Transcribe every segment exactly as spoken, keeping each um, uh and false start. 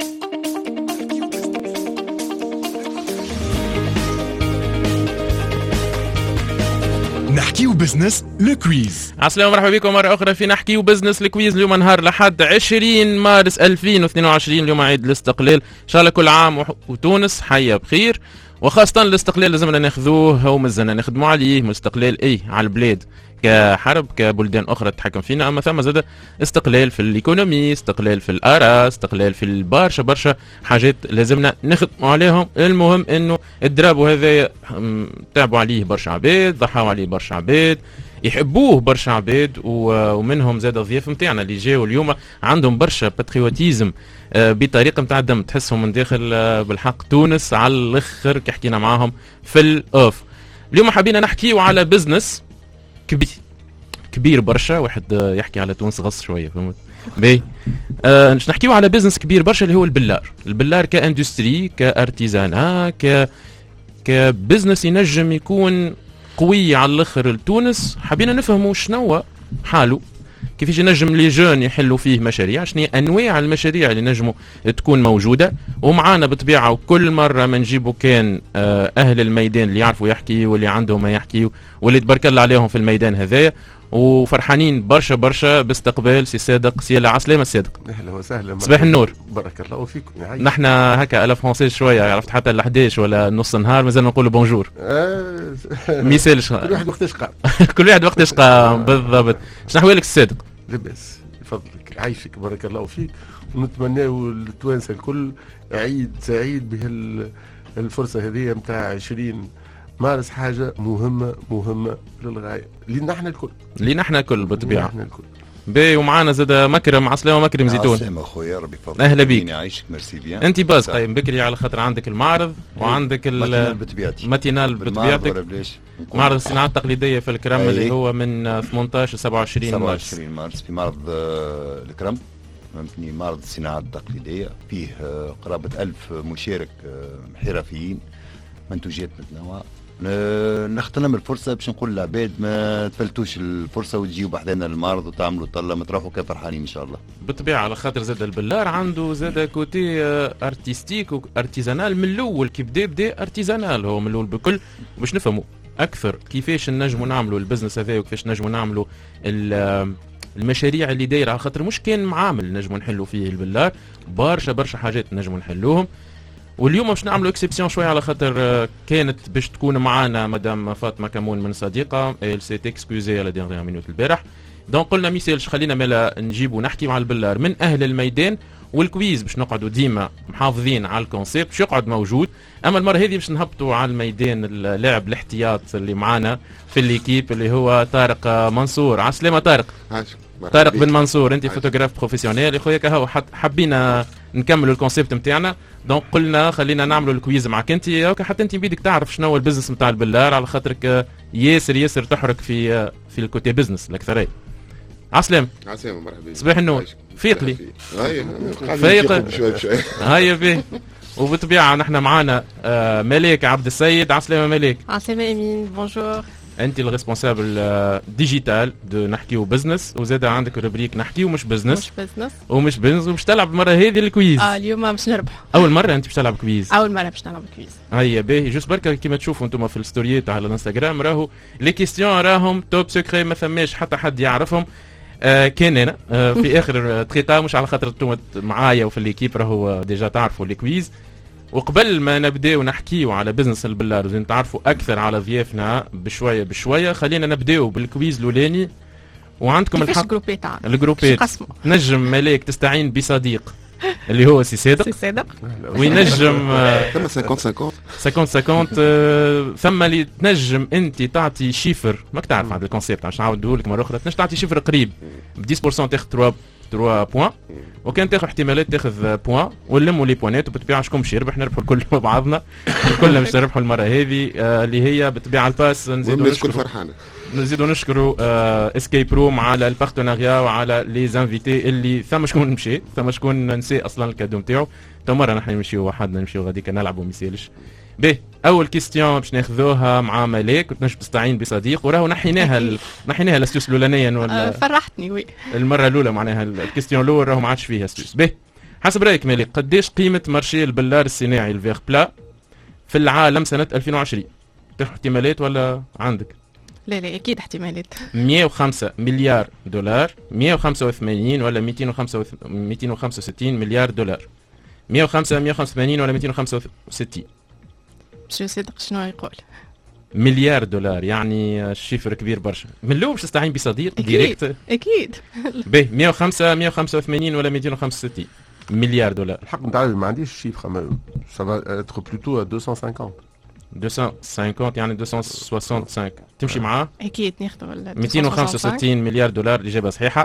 نحكيو بزنس الكويز. السلام مرحبا بكم مرة أخرى في نحكيو بزنس الكويز. اليوم نهار لحد عشرين مارس ألفين واثنين وعشرين، اليوم عيد الاستقلال. إن شاء الله كل عام وتونس حية بخير، وخاصة الاستقلال لازمنا ناخذوه ومزلنا نخدموا عليه. مستقلال اي على البلاد كحرب كبلدان أخرى تتحكم فينا، أما ثم زاد استقلال في الإيكونومي، استقلال في الآراء، استقلال في البرشا برشا حاجات لازمنا نخدموا عليهم. المهم إنه الدرابو هذا تعبوا عليه برشا عباد، ضحوا عليه برشا عباد، يحبوه برشا عباد، ومنهم زاد الضياف نتاعنا اللي جاوا اليوم عندهم برشا باتريوتيزم بطريقه نتاع الدم، تحسهم من داخل بالحق تونس على الاخر كي حكينا معاهم في الاوف. اليوم حابين نحكيو على بزنس كبير كبير برشا، واحد يحكي على تونس غص شويه فهمت باهي. آه نحكيو على بزنس كبير برشا اللي هو البلار. البلار كاندستري كارتيزانا ك كبزنس ينجم يكون قوي على الاخر لتونس. حبينا نفهموا شنو حاله، كيفاش ينجم لي جون يحلوا فيه مشاريع، شنو انواع المشاريع اللي نجموا تكون موجوده. ومعانا بطبيعه وكل مره ما نجيبوا كان اهل الميدان اللي يعرفوا يحكي واللي عندهم ما يحكيوا واللي تبارك الله عليهم في الميدان هذايا، وفرحانين برشا برشا باستقبال سي صادق سي عسلامة الصادق. اهلا وسهلا، صباح النور. بارك الله فيكم. نحن هكا على فرونسي شويه، عرفت حتى ال احداش ولا نص النهار مازال نقولوا بونجور. آه ميسالش كل واحد وقتاش قام كل واحد وقتاش قام بالضبط. شنو احوالك الصادق؟ لاباس بفضلك، عايشك بارك الله فيك، ونتمناو للتوانسه الكل عيد سعيد بهالفرصه هذه نتاع عشرين مارس. حاجه مهمه مهمه للغايه لينا احنا الكل، لينا احنا الكل بالطبيعه. احنا الكل باهي. ومعانا زاد مكرم عسلامة مكرم زيتون. عسلامة اخويا ربي يفضلك. اهلا بيك. يعيشك ميرسي بيان. انت باز قايم بكري على خاطر عندك المعرض وعندك الماتينال بطبيعتي. ماتينال بطبيعتك. معرض الصناعات التقليديه في الكرم أيه. اللي هو من ثمانية عشر سبعة وعشرين مارس. سبعة وعشرين مارس في معرض آه الكرم، فهمتني، معرض الصناعات التقليديه فيه آه قرابه ألف مشارك آه حرفيين، منتوجات متنوعه. نغتنم الفرصه باش نقول للعباد ما تفلتوش الفرصه وتجيو بحذانا المعرض وتعملوا طله ما تروحوا كفرحانين ان شاء الله. بالطبيعه على خاطر زاد البلار عنده زاد كوتي ارتستيك وارتيزانال من الاول، كي بدا بدا ارتيزانال هو من الاول بكل، باش نفهموا اكثر كيفاش نجموا نعملوا البزنس هذا وكيفاش نجموا نعملوا المشاريع اللي دايره، على خاطر مش كان معامل نجموا نحلوا فيه البلار، برشا برشا حاجات نجموا نحلوهم. واليوم باش نعملوا اكسبسيون شويه على خاطر كانت باش تكون معانا مدام فاطمه كمون من صديقه ال سي اكسكوزي على ديغ مينوت البارح، دونك قلنا ميسالش خلينا مالا نجيبوا نحكي مع البلار من اهل الميدان. والكويز باش نقعدوا ديما محافظين على الكونسيبت باش يقعد موجود، اما المره هذه باش نهبطوا على الميدان اللاعب الاحتياط اللي معانا في الليكيب اللي هو طارق منصور. عسلامة طارق. طارق بن منصور، انت فوتوغراف بروفيسيونيل يا خويا. كهو حبينا نكملوا الكونسيبت نتاعنا، دونك قلنا خلينا نعملوا الكويز معك انت، حتى انت بيدك تعرف شنو هو البزنس نتاع البلار، على خاطرك ياسر ياسر تحرك في في الكوتي بزنس الاكثريه. عسلام. عسلامة مرحبا. صباح النور. فيق لي. فيق شوي بشوي. هيا بيه. وبالطبيعه نحن معانا آه ملاك عبد السيد. عسلامة ملاك. عسلامة امين، بونجور. انت الريسبونسابل ديجيتال دو نحكيو بزنس، وزاد عندك روبريك نحكيو مش بزنس مش بزنس ومش بزنس، ومش تلعب المره هذه الكويز. اه اليوم باش نربح. اول مره انت باش تلعب كويز؟ اول مره باش نلعب كويز. هيا باهي. جوست بركه كيما تشوفوا انتم في الستوريات على الانستغرام راهو لي كيستيون راهم توب سكري، ما ثماش حتى حد يعرفهم. آه كان انا آه في اخر دقيقه، مش على خاطر انتم معايا وفي ليكيب راهو ديجا تعرفوا لي كويز. وقبل ما نبداو نحكيو على بزنس البلار وزين تعرفوا اكثر على ضيافنا بشويه بشويه، خلينا نبداو بالكويز الاولاني. وعندكم الحق الجروبات عندك الجروبات نجم ملاك تستعين بصديق اللي هو سي صادق. سي صادق وينجم ثم خمسين خمسين خمسين خمسين ثم اللي تنجم انت تعطي شيفر، ماك تعرف هذا الكونسيبت عشان نعاودوه لك مره اخرى، تنجم تعطي شيفر قريب ب عشرة بالمئة تاخذ ثلاثة ثلاثة بوان، وكان تاخذ احتمالات تاخذ بوان، ونلموا لي بوانات وبالطبيعه شكون باش يربح؟ نربحوا الكل مع بعضنا، كلنا باش نربحوا المره هذه آه اللي هي بالطبيعه الباس. نزيدوا نشكروا فرحانه، نزيدوا نشكروا آه اسكيب روم على البارتناريا وعلى لي زانفيتي اللي ثم شكون مشى، ثم شكون نسي اصلا الكادو نتاعو. تو مره نحن نمشيو وحدنا نمشيو غاديك نلعبوا ميسالش. به اول كيستيون باش ناخذوها مع ملاك وتنجم تستعين بصديق، وراهو نحيناها ال... نحيناها الاستيوس الاولانيه ولا أه فرحتني وي المره الاولى معناها الكيستيون الاول راهو ما عادش فيها استيوس. به حسب رايك مالك قديش قيمه مارشي البلار الصناعي الفيغ بلا في العالم سنه ألفين وعشرين؟ تاخذ احتمالات ولا عندك؟ لا لا أكيد احتمالات. مئة وخمسة مليار دولار، مئة وخمسة وثمانين ولا مئتين وخمسة وستين مليار دولار؟ مئة وخمسة مئة وخمسة وثمانين ولا مئتين وخمسة وستين؟ باش نصدق شنو يقول. مليار دولار، يعني الشيفر كبير برشا. من الاول باش تستعين بصديق ديريكت؟ اكيد. باهي مئة وخمسة مئة وخمسة وثمانين ولا مئتين وخمسة وستين مليار دولار؟ الحق نتاع ما عنديش الشيفر، ما ça va être plutôt à deux cent cinquante. مئتين وخمسين يعني مئتين وخمسة وستين تمشي معاه؟ اكيد ناخذوا مئتين وخمسة وستين مليار دولار. الاجابه صحيحه.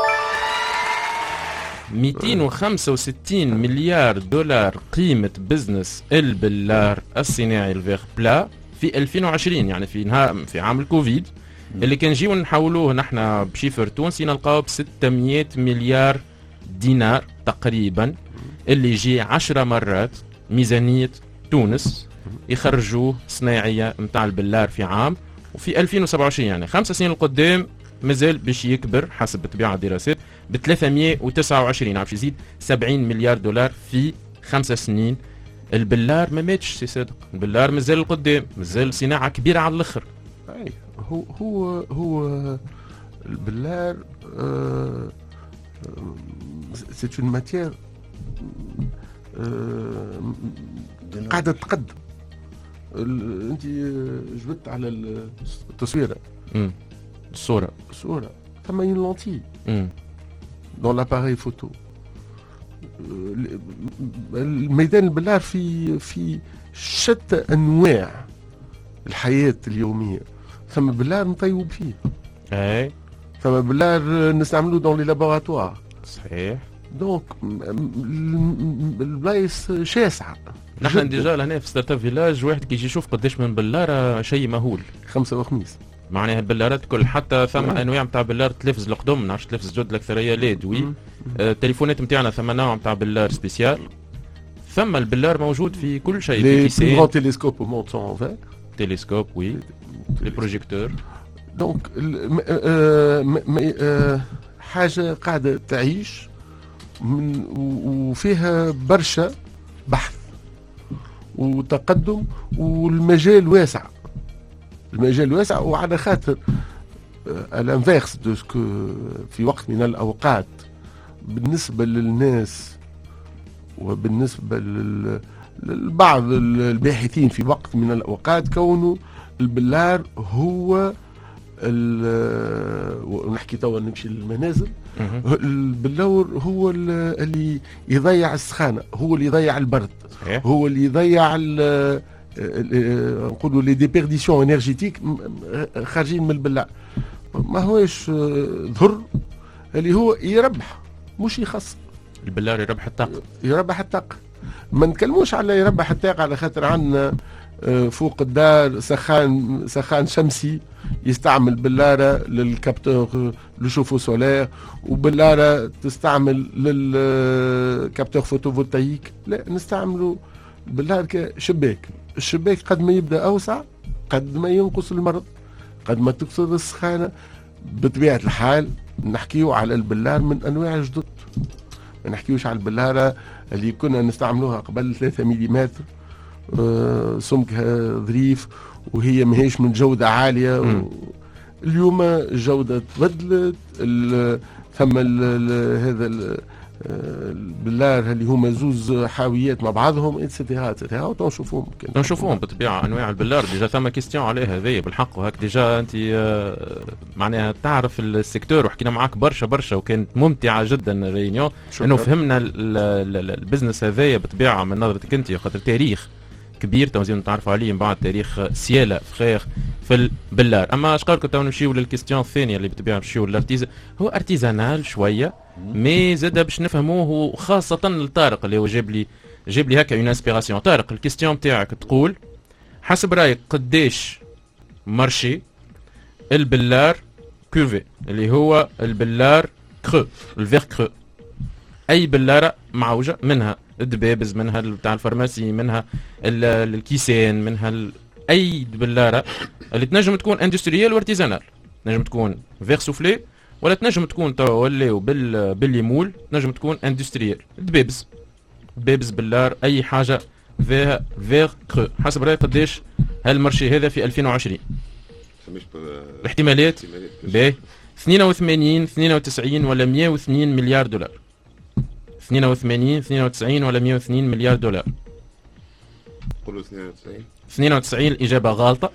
مئتين وخمسة وستين مليار دولار قيمه بزنس البلار الصناعي الفيغ بلا في ألفين وعشرين، يعني في نهار في عام الكوفيد اللي كان نجيو نحولوه نحن بشيفر تونسي نلقاو ب ستمئة مليار دينار تقريبا، اللي يجي عشرة مرات ميزانيه تونس يخرجوه صناعيه نتاع البلار في عام. وفي ألفين وسبعة وعشرين يعني خمس سنين القدام مازال باش يكبر حسب طبيعه الدراسات ب ثلاثمئة وتسعة وعشرين، عم يزيد سبعين مليار دولار في خمس سنين. البلار ما ماتش سي صادق، البلار مازال القدام، مازال صناعه كبيره على الاخر. اي هو هو هو البلار سي اون ماتيير قاعده تقدم. انت جبت على التصويره امم الصوره الصوره ثم اون لونتي دون لاباري فوتو. الميدان البلار في في شتى انواع الحياه اليوميه. ثم بلار نطيب فيه، اي ثم بلار نستعملوه دون لي لابوراتوار. صحيح. دونك البلايص شاسعه. نحن ديجا لهنا في ستارت اب فيلاج واحد كي يجي يشوف قداش من بلاره شيء مهول. خمسه وخميس معناها البلارات كل، حتى ثم انواع نتاع بلار تلفز القدم، نعرفش تلفز جد الاكثريه ليد وي. التليفونات نتاعنا ثم نوع نتاع بلار سبيسيال. ثم البلار موجود في كل شيء، في كيسين. لي تيليسكوب مونت سون انفير تيليسكوب وي، لي بروجيكتور. دونك حاجه قاعده تعيش من وفيها برشا بحث وتقدم، والمجال واسع، المجال واسع. وعلى خاطر الانفيرس دو سكو في وقت من الاوقات بالنسبه للناس وبالنسبه للبعض الباحثين في وقت من الاوقات كونه البلار هو ونحكي توا نمشي للمنازل، البلور هو اللي يضيع السخانه، هو اللي يضيع البرد، هو اللي يضيع نقولوا لي ديبيرديسيون انرجيتيك خارجين من البلار. ما هوش ضر اللي هو يربح مش يخسر. البلار يربح الطاقه، يربح الطاقه. ما نتكلموش على يربح الطاقه على خاطر عندنا فوق الدار سخان سخان شمسي يستعمل بلاره للكابتور لو شوفو سولير، وبلاره تستعمل للكابتور فوتوفولتايك. لا، نستعملوا البلار كشباك. الشباك قد ما يبدا اوسع قد ما ينقص المرض، قد ما تكسر السخانه. بطبيعه الحال نحكيو على البلار من انواع جدد، ما نحكيوش على البلاره اللي كنا نستعملوها قبل ثلاثة مليمتر آه سمكها ظريف وهي ماهيش من جوده عاليه. و... اليوم الجوده تبدلت. ثم ال ال هذا ال البلار اللي هما زوز حاويات مع بعضهم اتسيتيرا اتسيتيرا وتنشوفوهم نشوفوهم بالطبيعه انواع البلار. ديجا ثم كيستيون عليه هذايا بالحق، وهاك ديجا انت معناها تعرف السيكتور وحكينا معاك برشا برشا وكانت ممتعه جدا الريونيون، انه فهمنا البزنس هذايا بالطبيعه من نظرتك انت، خاطر تاريخ كبير توزيع نتعرفوا عليه من بعد تاريخ سياله فخير في البلار. اما اش قالك تو نمشيو للكيستيون الثانيه اللي بالطبيعه نمشيو للارتيزا، هو ارتيزانال شويه مي زاد باش نفهموه، خاصه لطارق اللي هو جاب لي جاب لي هكا اون انسبيراسيون. طارق الكيستيون تاعك تقول حسب رايك قديش مارشي البلار كوفي اللي هو البلار كرو الفير كرو، اي بلاره معوجه منها الدبابز، منها بتاع الفارماسي، منها الكيسان، منها اي بلاره اللي تنجم تكون اندستريال وارتيزانال، تنجم تكون فيغ سوفلي ولا تنجم تكون توا ولاو بال باليمول، تنجم تكون اندستريال دبيبز بيبز باللار اي حاجه فيها فيغ كرو. حسب رايك قداش هالمارشي هذا في ألفين وعشرين؟ الاحتمالات باهي اثنين وثمانين اثنين وتسعين ولا مئة واثنين مليار دولار. اثنين وثمانين اثنين وتسعين ولا مئة واثنين مليار دولار. قولوا اثنين وتسعين. اثنين وتسعين الاجابه غلطه.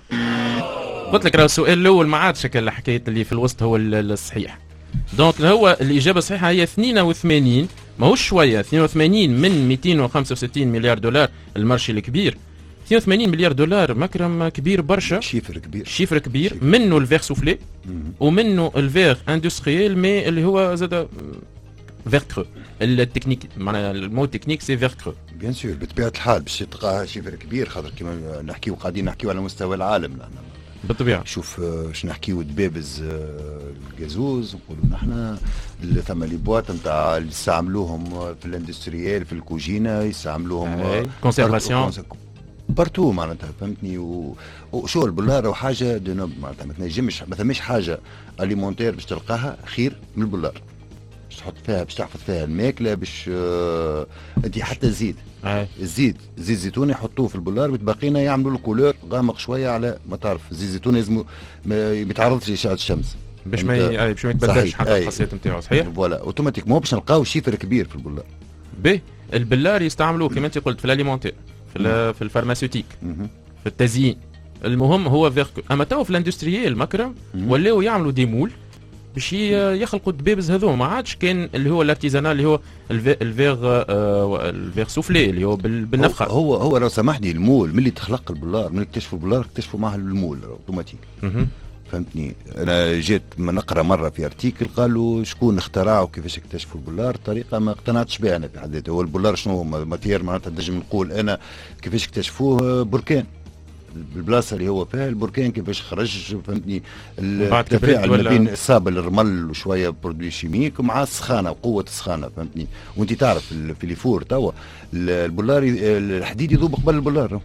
قلت لك راه السؤال الاول ما عادش شكل حكايه اللي في الوسط هو الصحيح. دونك هو الاجابه الصحيحه هي اثنين وثمانين، ماهوش شويه، اثنين وثمانين من مئتين وخمسة وستين مليار دولار المارشي الكبير. اثنين وثمانين مليار دولار مكرم كبير برشا، شيفر كبير شيفر كبير شيفر. منه الفيغ سوفلي ومنه الفيغ اندستريال، مي اللي هو زاد فيغ كرو. التكنيك معناها المو تكنيك سي فيغ كرو بيان سور. بطبيعه الحال باش تلقاها شيفر كبير، خاطر كيما نحكيو قاعدين نحكيو على مستوى العالم لأن بالطبيعه. شوف باش نحكيو دبابز الجازوز نقولوا نحنا ثم لي بواط نتاع اللي يستعملوهم في الاندستريال في الكوجينه، يستعملوهم كونسيرفاسيون بارتو معناتها فهمتني. وشو البولار وحاجه دونوب معناتها ما تنجمش، ما ثماش حاجه اليمونتير باش تلقاها خير من البولار. باش تحط فيها باش تحفظ فيها الماكله باش آه انت حتى الزيت آه. الزيت زيت زيتون يحطوه في البولار بتبقينا يعملوا له كولور غامق شويه، على ما تعرف زيت زيتون لازم ما يتعرضش لاشعه الشمس باش ما ي... باش ما يتبدلش حتى الخاصيات نتاعو. صحيح فوالا اوتوماتيكمون باش نلقاو شيفر كبير في البولار. باهي البلار يستعملوه كما انت قلت في الاليمونتير، في في الفارماسيوتيك، في التزيين. المهم هو فيغ. اما تو في الاندستريال مكرم ولاو يعملوا دي مول باش يخلقوا الدبابز هذو. ما عادش كان اللي هو الارتيزانال اللي هو الفيغ آه الفيغ سوفلي اللي هو بالنفخه. هو هو لو سامحني المول ملي تخلق البولار، ملي اكتشفوا البولار اكتشفوا معه المول اوتوماتيك. فهمتني. انا جيت ما نقرا مره في ارتيكل قالوا شكون اخترعوا وكيفاش اكتشفوا البولار، طريقه ما اقتنعتش بها انا في حد ذاته. هو البولار شنو ماتير معناتها نجم نقول انا كيفاش اكتشفوه بركان بالبلاصه اللي هو فيها البركان كيفاش خرج فهمتني التفاعل ما بين الصابل الرمل وشويه برودوي شيميك مع السخانه وقوه السخانه فهمتني. وانت تعرف في لي فور توا البولار الحديد يذوب قبل البولار.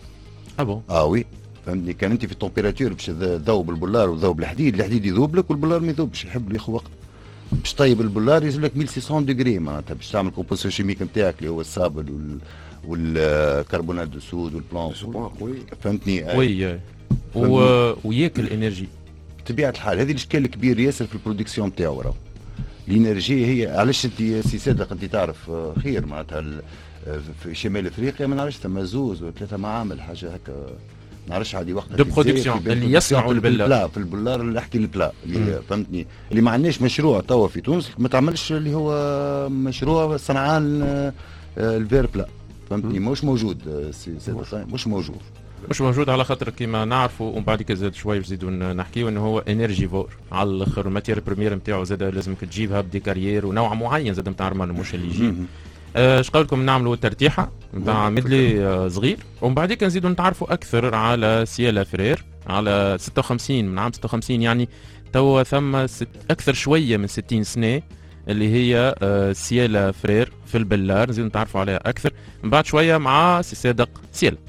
اه بون اه وي فهمتني. كان انت في التمبيراتور باش تذوب البولار وتذوب الحديد، الحديد يذوب لك والبولار ما يذوبش، يحب ياخذ وقت باش طيب البولار ينزل لك ألف وستمية ديجري معناتها باش تعمل كومبوزيشن شيميك نتاعك اللي هو الصابل وال والكربونات دو سود والبلان فهمتني. وي و... وياكل انرجي بطبيعه الحال. هذه الاشكال الكبير ياسر في البرودكسيون نتاعو. راهو الانرجي هي علاش انت سي صادق انت تعرف خير معناتها في شمال افريقيا ما نعرفش ثم زوز وثلاثه معامل حاجه هكا ما نعرفش عادي وقت دو برودكسيون اللي يصنعوا البلا في البلار اللي احكي البلا اللي فهمتني اللي ما عندناش مشروع توا في تونس ما تعملش اللي هو مشروع صنعان الفير بلا فهمتني. مش موجود سي مش موجود مش موجود على خاطر كيما نعرفوا ومن بعد كي زاد شويه نزيدوا نحكيو انه هو انرجي فور على الاخر. الماتير بريمير نتاعو زاد لازمك تجيبها بدي كارير ونوع معين زاد نتاع رمل مش اللي يجي. اش قولكم نعملوا ترتيحه نتاع ميدلي آه صغير ومن بعد كي نزيدوا نتعرفوا اكثر على سيالا فرير على ستة وخمسين من عام ستة وخمسين يعني توا ثم ست اكثر شويه من ستين سنه اللي هي آه سيالا فرير في البلار. نزيدوا نتعرفوا عليها اكثر من بعد شويه مع سي صادق سيالا.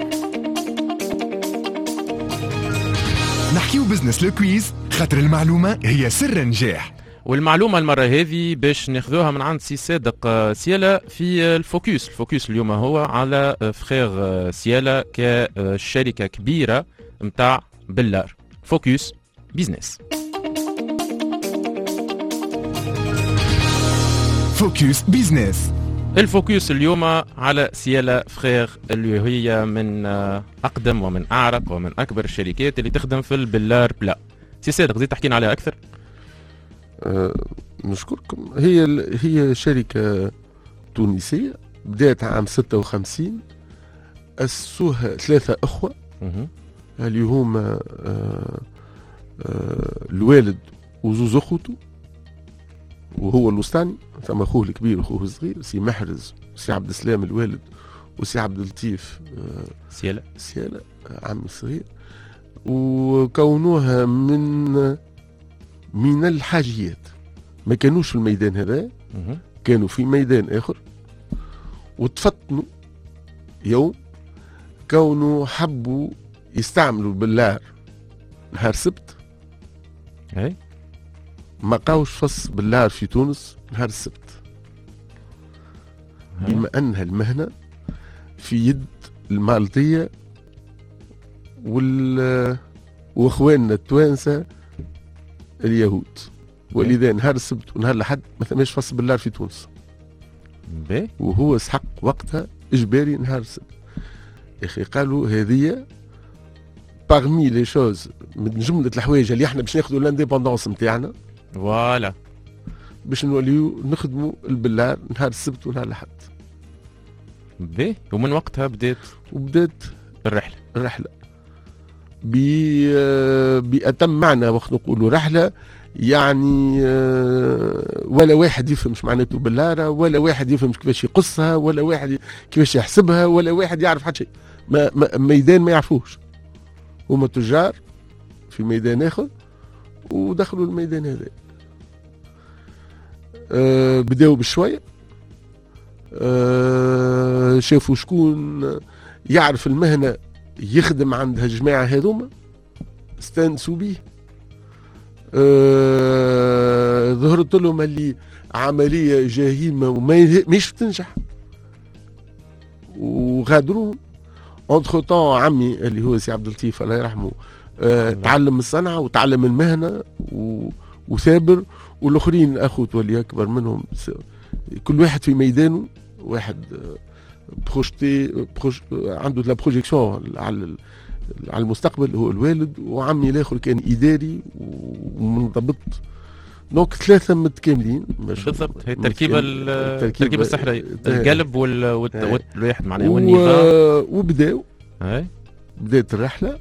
نحكيو بزنس لو كويز خاطر المعلومه هي سر النجاح. والمعلومة المرة هذه باش ناخذوها من عند سي صادق سيالا في الفوكس. الفوكس اليوم هو على فخير سيالا كشركة كبيرة متاع بلار. فوكس بيزنس. فوكس بيزنس. الفوكس اليوم على سيالا فخير اللي هي من أقدم ومن أعرق ومن أكبر الشركات اللي تخدم في البلار بلا. سي صادق زيد تحكينا عليها أكثر. أه نشكركم. هي هي شركة تونسية بدأت عام ستة وخمسين، أسسوها ثلاثة أخوة اللي هما أه أه الوالد وزوز أخوته وهو الوسطاني، ثم أخوه الكبير وأخوه الصغير سي محرز سي عبد السلام الوالد وسي عبد اللطيف أه سيالا سيالا عمي الصغير. وكونوها من من الحاجيات، ما كانوش في الميدان هذا، كانوا في ميدان آخر وتفطنوا يوم كونوا حبوا يستعملوا البلار نهار سبت ما قاوش فص باللار في تونس نهار السبت، بما أنها المهنة في يد المالطية وال واخواننا التوانسة اليهود، ولذا نهار السبت ونهار الأحد ما ثماش فص باللار في تونس. باهي. وهو اسحق وقتها إجباري نهار السبت. يا أخي قالوا هذه باغمي لي شوز من جملة الحوايج اللي احنا باش ناخذوا الانديبوندونس نتاعنا، فوالا، باش نوليو نخدموا البلار نهار السبت ونهار الأحد. باهي. ومن وقتها بدات وبدات الرحله الرحله بأتم معنى. وقت نقولوا رحله يعني ولا واحد يفهم ايش معناته بلاره، ولا واحد يفهم كيفاش يقصها، ولا واحد كيفاش يحسبها، ولا واحد يعرف حتى شيء. ما ما ميدان ما يعرفوش. هما تجار في ميدان اخر ودخلوا الميدان هذا. أه بداوا بشويه، أه شافوا شكون يعرف المهنه يخدم عند هالجماعه هذوما، استانسوا بيه. أه ظهرت لهم اللي عمليه جهيمه وما مش تنجح وغادروهم. اونتخ طون عمي اللي هو سي عبد اللطيف الله يرحمه أه تعلم الصنعه وتعلم المهنه و... وثابر، والاخرين اخوت واللي اكبر منهم كل واحد في ميدانه. واحد بروجتي بروج... عنده لا بروجيكسيون على على المستقبل هو الوالد، وعمي الاخر كان اداري ومنضبط. دونك ثلاثه متكاملين بالضبط. هي التركيبه التركيبه السحريه، القلب وال... وال... والواحد معناه والنظام. وبداوا بدات الرحله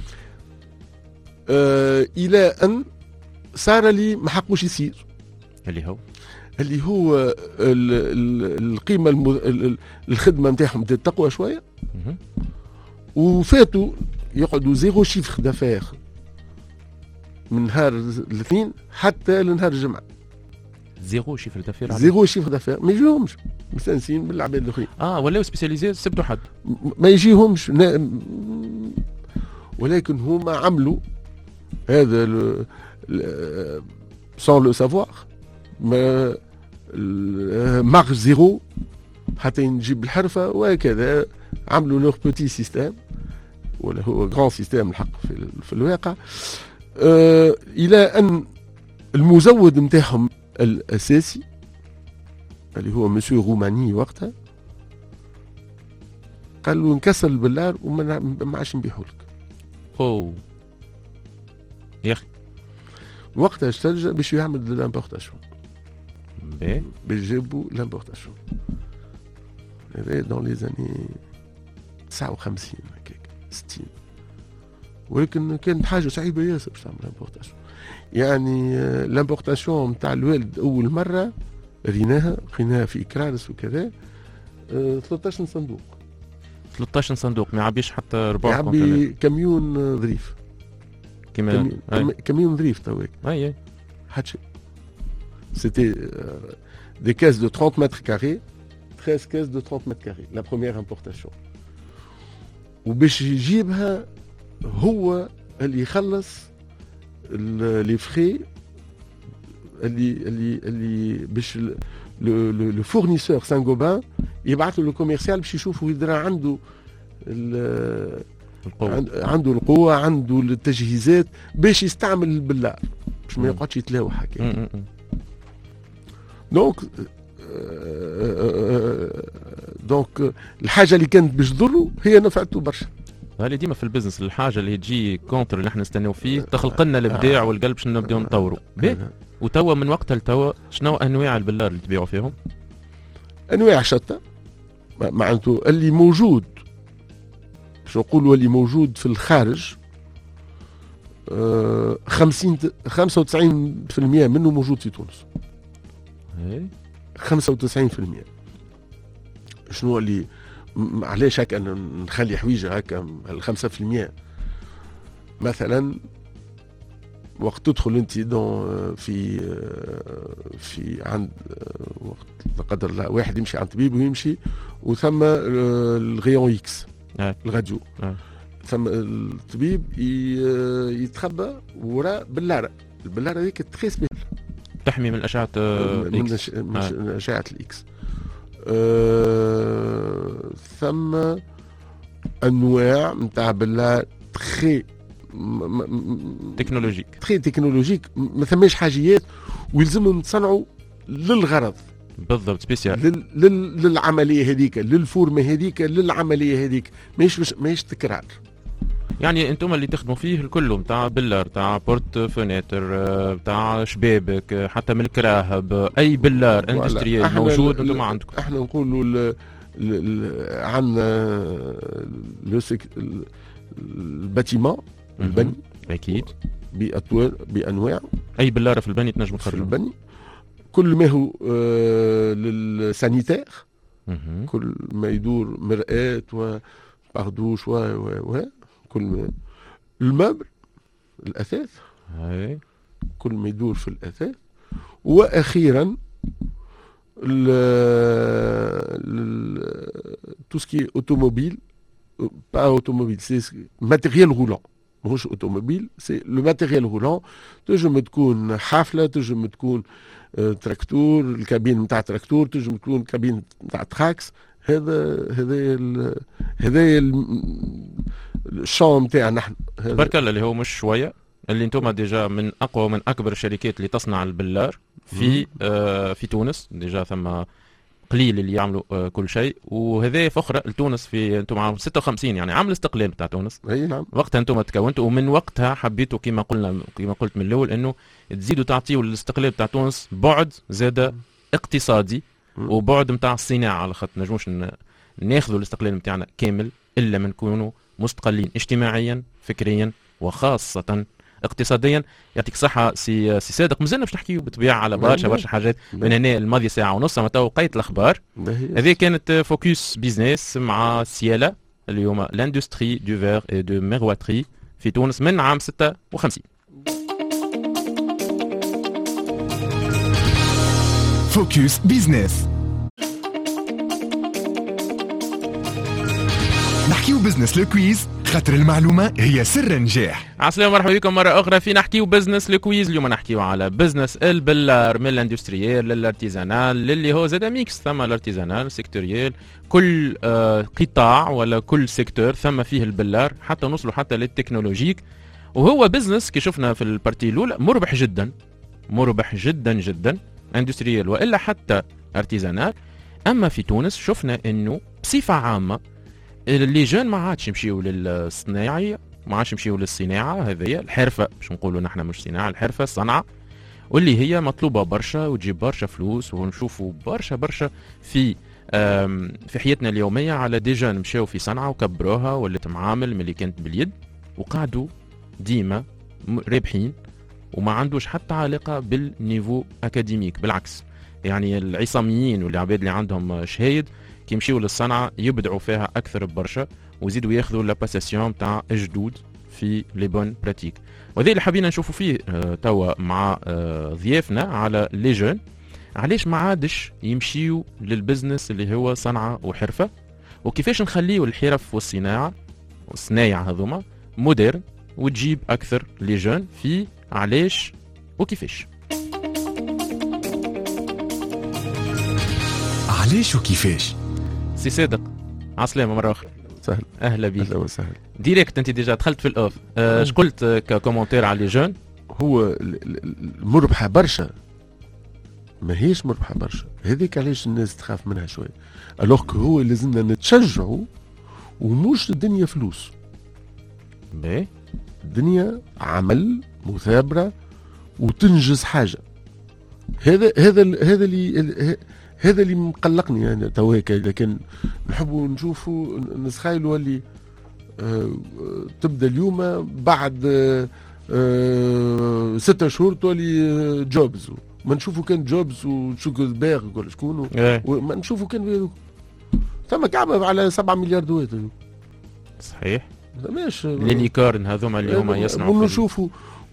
آه الى ان صار لي ما حقوش يصير، اللي هو اللي هو ال ال القيمه المذ... الخدمه نتاعهم بدات تقوى شويه، وفاتوا يقعدوا زيرو شيفر دافير من نهار الاثنين حتى لنهار الجمعه. زيرو شيفر دافير زيرو شيفر دافير ما يجيهمش، مستانسين بالعباد الاخرين. اه ولاو سبيسياليزي السبت وحد ما يجيهمش نا... ولكن هما عملوا هذا سون لو سافوار ما مارج زيرو حتى نجيب الحرفه، وهكذا عملوا لور بوتي سيستيم ولا هو غران سيستيم الحق في, في الواقع. آه الى ان المزود نتاعهم الاساسي اللي هو مسيو روماني وقتها قال له نكسر البلار وما عادش نبيعوا لك. اوه يا اخي وقتها اشترجع باش يعمل لامبورتاسيون، باهي باش جابوا لامبورتاسيون هذا دون لي زاني تسعة وخمسين هكاك ستين، ولكن كانت حاجه صعيبه ياسر باش تعمل لامبورتاسيون. يعني لامبورتاسيون نتاع الوالد اول مره ريناها لقيناها في اكرارس وكذا اه ثلاثة عشر صندوق ثلاثة عشر صندوق ما يعبيش حتى ربع يعبي كاميون ظريف كما كاميون, كاميون ظريف تواك اي اي حتى شيء. سيتي دي كاس دو ثلاثين متر كاري ثلاثة عشر كاس دو ثلاثين متر كاري لا بروميير امبورتاسيون، وباش يجيبها هو اللي يخلص لي فري اللي اللي اللي باش لو فورنيسور سان غوبان يبعث له الكوميرسيال باش يشوفوا اذا عنده القوة. عنده القوة، عنده التجهيزات باش يستعمل البلار باش ما يقعدش يتلاوح هكا. دونك دونك الحاجة اللي كانت باش تضره هي نفعته برشا. هذه ديما في البزنس الحاجه اللي تجي كونتر اللي احنا نستناو فيه تخلق لنا الابداع والقلب باش نبداو نطوروا به. وتوا من وقتها لتوا شنو انواع البلار اللي تبيعوا فيهم؟ انواع شتى معناته اللي موجود باش نقولوا اللي موجود في الخارج خمسين خمسة وتسعين بالمئة منه موجود في تونس. خمسة وتسعين بالمئة شنو اللي علاش هكا نخلي حويجه هكا الخمسة في المئة مثلا وقت تدخل انت دون في في عند وقت لا قدر الله واحد يمشي عند طبيب ويمشي وثم الغيون اكس الراديو ثم الطبيب يتخبى وراء بلاره، البلاره هذيك تقيس بها تحمي من اشعه من اكس أش- من آه. اشعه الاكس. أه ثم انواع نتاع بالله تخي تكنولوجيك تخي تكنولوجيك، ما ثماش حاجيات ويلزمهم يتصنعوا للغرض، بالضبط سبيسيال. لل... لل... للعمليه هذيك، للفورمه هذيك، للعمليه هذيك، ماهيش ماهيش تكرار. يعني انتم اللي تخدموا فيه الكل نتاع بلار، نتاع بورت فينيتر، نتاع شبابك، حتى من الكراهب، اي بلار اندستريال موجود انتم عندكم. احنا نقولوا ل... ل... ل... عندنا لوسك الباتيمون البني اكيد بأطوال بانواع، اي بلاره في البني تنجم في تخرجوا. البني، كل ما هو آه للسانيتير، مهم. كل ما يدور مرآة وباردوش و و كل ما المبر الأثاث، هاي كل ما يدور في الأثاث. وأخيرا توسكي أوتوموبيل، با أوتوموبيل سي ماتيريال رولون، ماهوش أوتوموبيل، سي لو ماتيريال رولون. تنجم تكون حافلة، تنجم تكون تراكتور، الكابين نتاع تراكتور، تنجم تكون كابين نتاع تراكس. هذا هذا هذا الشام نتاعنا نحن. تبارك الله اللي هو مش شويه، اللي انتم ديجا من اقوى ومن اكبر الشركات اللي تصنع البلار في آه في تونس. ديجا ثم قليل اللي يعملوا آه كل شيء، وهذا فخره لتونس. في انتم عام ستة وخمسين يعني عام الاستقلال بتاع تونس. اي نعم. وقتها انتم تكونتوا، ومن وقتها حبيتوا كما قلنا كما قلت من الاول انه تزيدوا تعطيوا الاستقلال بتاع تونس بعد زاد اقتصادي وبعد نتاع الصناعه، على خاطر نجموش ناخذوا الاستقلال نتاعنا كامل الا من نكونوا مستقلين اجتماعيا فكريا وخاصه اقتصاديا. يعطيك صحة سي سي صادق. مازلنا باش نحكيو بالطبيعه على برشا برشا حاجات من هنا الماضي ساعه ونص، ما تو وقيت الاخبار. هذه كانت فوكس بيزنس مع سيالا اللي هما لاندستري دو فير اي دو ميرواتري في تونس من عام ستة وخمسين. فوكس بيزنس، نحكيو بزنس للكويز، خاطر المعلومة هي سر النجاح. عسلامة، مرحبا بكم مرة أخرى في نحكيو بزنس الكويز. اليوم نحكيو على بزنس البلار، من الاندستريال للارتيزانال، للي هو زاد ميكس، ثم الارتيزانال سيكتوريال، كل آه قطاع ولا كل سيكتور ثم فيه البلار، حتى نوصلوا حتى للتكنولوجيك. وهو بزنس كي شفنا في البارتي الأولى مربح جدا، مربح جدا جدا اندستريال وإلا حتى ارتيزانال. أما في تونس شفنا إنه بصفة عامة اللي جون ما عادش يمشيوا للصناعية، ما عادش يمشيوا للصناعة هذه الحرفة، باش نقولوا نحن مش صناعة، الحرفة الصنعة، واللي هي مطلوبة برشا وتجيب برشا فلوس. ونشوفوا برشا برشا في في حياتنا اليومية على دي جون مشاو في صنعة وكبروها ولات معامل ملي كانت باليد، وقعدوا ديما رابحين وما عندوش حتى علاقة بالنيفو أكاديميك. بالعكس يعني العصاميين والعباد اللي عندهم شهايد كي يمشيو للصنعة يبدعوا فيها أكثر ببرشا ويزيدوا ياخذوا لا باساسيون تاع جدود في لي بون براتيك. وهذا اللي حابين نشوفوا فيه آه توا مع آه ضيافنا على لي جون، علاش ما عادش يمشيو للبزنس اللي هو صنعة وحرفة، وكيفاش نخليو الحرف والصناعة والصنايع هذوما مودرن وتجيب أكثر لي جون في علاش وكيفاش. علاش وكيفاش؟ سي صادق عسلامة مرة أخرى. سهل. أهلا بك. أهلا وسهلا. ديريكت أنت ديجا دخلت في الأوف، اش أه قلت ككومنتير على لي جون؟ هو المربحة برشا، ما هيش مربحة برشا، هذيك علاش الناس تخاف منها شوية. ألوغ هو لازمنا نتشجعوا، ومش الدنيا فلوس، باهي الدنيا عمل مثابرة وتنجز حاجة. هذا هذا هذا اللي هذا اللي مقلقني انا تويك. لكن نحبوا نشوفوا نتخيلوا اللي آه تبدا اليوم بعد آه آه ستة شهور تولي جوبز، ما نشوفوا كان جوبز وشوكربيرغ ولا شكون، وما نشوفوا كان ثم كعبه على سبعة مليار دولار. صحيح. ماشي لينيكورن هذوما اللي هما يصنعوا ونشوفوا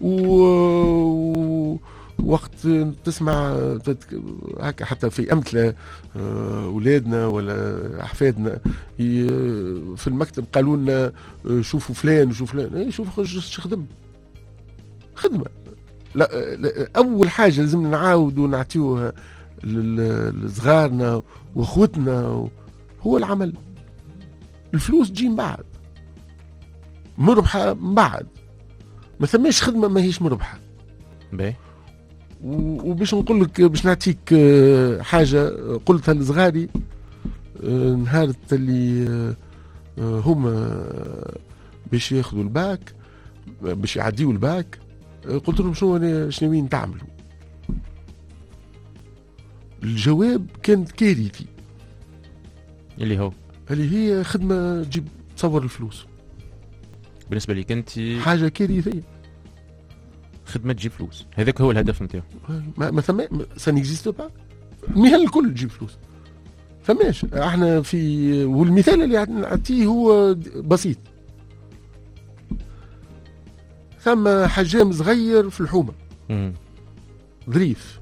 و وقت تسمع هكا حتى في أمثلة أولادنا ولا أحفادنا في المكتب قالوا لنا شوفوا فلان وشوفوا فلان، اي شوف خرج خدم خدمة لا, لا اول حاجه لازم نعاودوا نعطيوها لصغارنا واخوتنا هو العمل. الفلوس تجي من بعد، مربحه من بعد، ما ثماش خدمه ما هيش مربحه. باهي. وباش نقول لك باش نعطيك حاجه قلتها لصغاري نهار اللي هما باش ياخذوا الباك، باش يعديوا الباك، قلت لهم شنو شنوين تعملوا؟ الجواب كان كارثي، اللي هو اللي هي خدمه تجيب تصور الفلوس. بالنسبه لك انت حاجه كارثيه، خدمه تجيب فلوس، هذاك هو الهدف نتاعو. ما ما ثم سا نيكزيست با، المهن الكل تجيب فلوس فماش. احنا في والمثال اللي نعطيه هو بسيط. ثم حجام صغير في الحومه ظريف،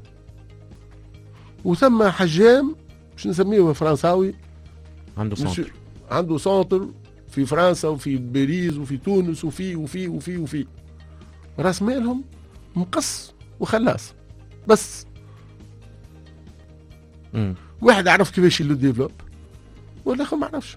وثم حجام باش نسميه فرنساوي عنده سونتر، عنده سونتر في فرنسا وفي باريس وفي تونس وفي وفي وفي وفي راس مالهم مقص وخلاص بس. مم. واحد عرف كيفاش يلو ديفلوب والاخر ما عرفش.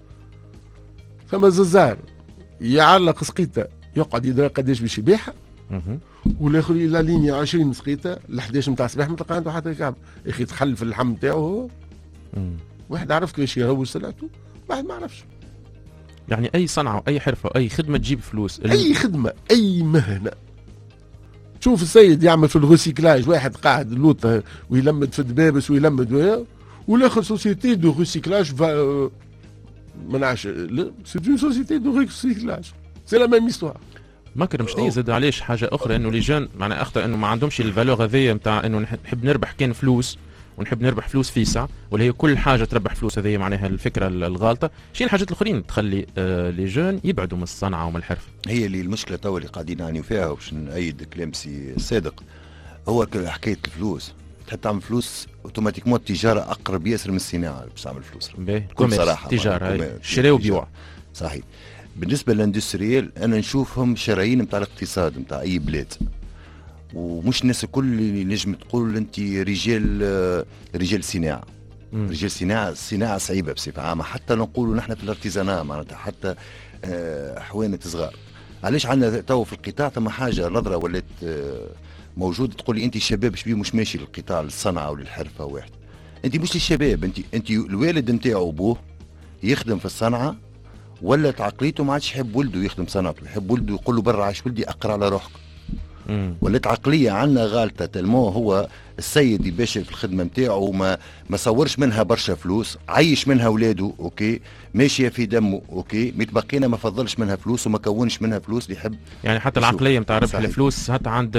ثم ززار يعلق سقيته يقعد يدرى قداش باش يبيعها، والاخر لا لينيا عشرين سقيته ل احد عشر نتاع الصباح ما تلقى عنده حتى كعب. يا اخي تخلف في اللحم نتاعو هو. مم. واحد عرف كيفاش يروج سلعته، واحد ما عرفش. يعني اي صنعه واي حرفه واي خدمه تجيب فلوس. اي خدمه اي مهنه. شوف السيد يعمل في الغوسيكلاج، واحد قاعد لوطه ويلمد في الدبابس ويلمد ويا، والاخر سوسيتي دو غوسيكلاج فا ما نعرفش سي اون سوسيتي دو غوسيكلاج سي لا ميم هيستوار. ماكر مش يزيد عليش حاجه اخرى، انه لي جون معناها اخطا انه ما عندهمش الفالور هذيا نتاع انه نحب نربح كان فلوس ونحب نربح فلوس فيسع، ولا هي كل حاجه تربح فلوس. هذه معناها الفكره الغالطه. شنو الحاجات الاخرين تخلي آه لي جون يبعدوا من الصنعه ومن الحرفه؟ هي اللي المشكله تو اللي قاعدين نعانيو فيها، وباش نأيد كلام سي صادق، هو حكايه الفلوس. تحب تعمل فلوس اوتوماتيكمون التجاره اقرب ياسر من الصناعه باش تعمل فلوس. بكل صراحه تجاره شراء وبيوع. صحيح. بالنسبه للاندستريال انا نشوفهم شرايين نتاع الاقتصاد نتاع اي بلاد، ومش الناس الكل اللي نجم تقول انت رجال رجال صناعه. رجال صناعه الصناعه صعيبه بصفه عامه، حتى نقولوا نحن في الارتيزانا معناتها حتى حوانه صغار. علاش عندنا تو في القطاع ثم حاجه نظره ولات موجوده تقول لي انت الشباب شبيه مش ماشي للقطاع للصنعه وللحرفه واحد. انت مش للشباب، انت انت الوالد نتاعو ابوه يخدم في الصنعه، ولا عقليته ما عادش يحب ولده يخدم صنعته، يحب ولده يقول له برا عاش ولدي اقرا على روحك. ولات عقليه عندنا غالطه تلمو هو السيد يباشر في الخدمه نتاعو وما ما صورش منها برشا فلوس، عيش منها اولاده اوكي، ماشيه في دمه اوكي، متبقينا ما فضلش منها فلوس وما كونش منها فلوس اللي يحب. يعني حتى العقليه نتاع ربح الفلوس حتى عند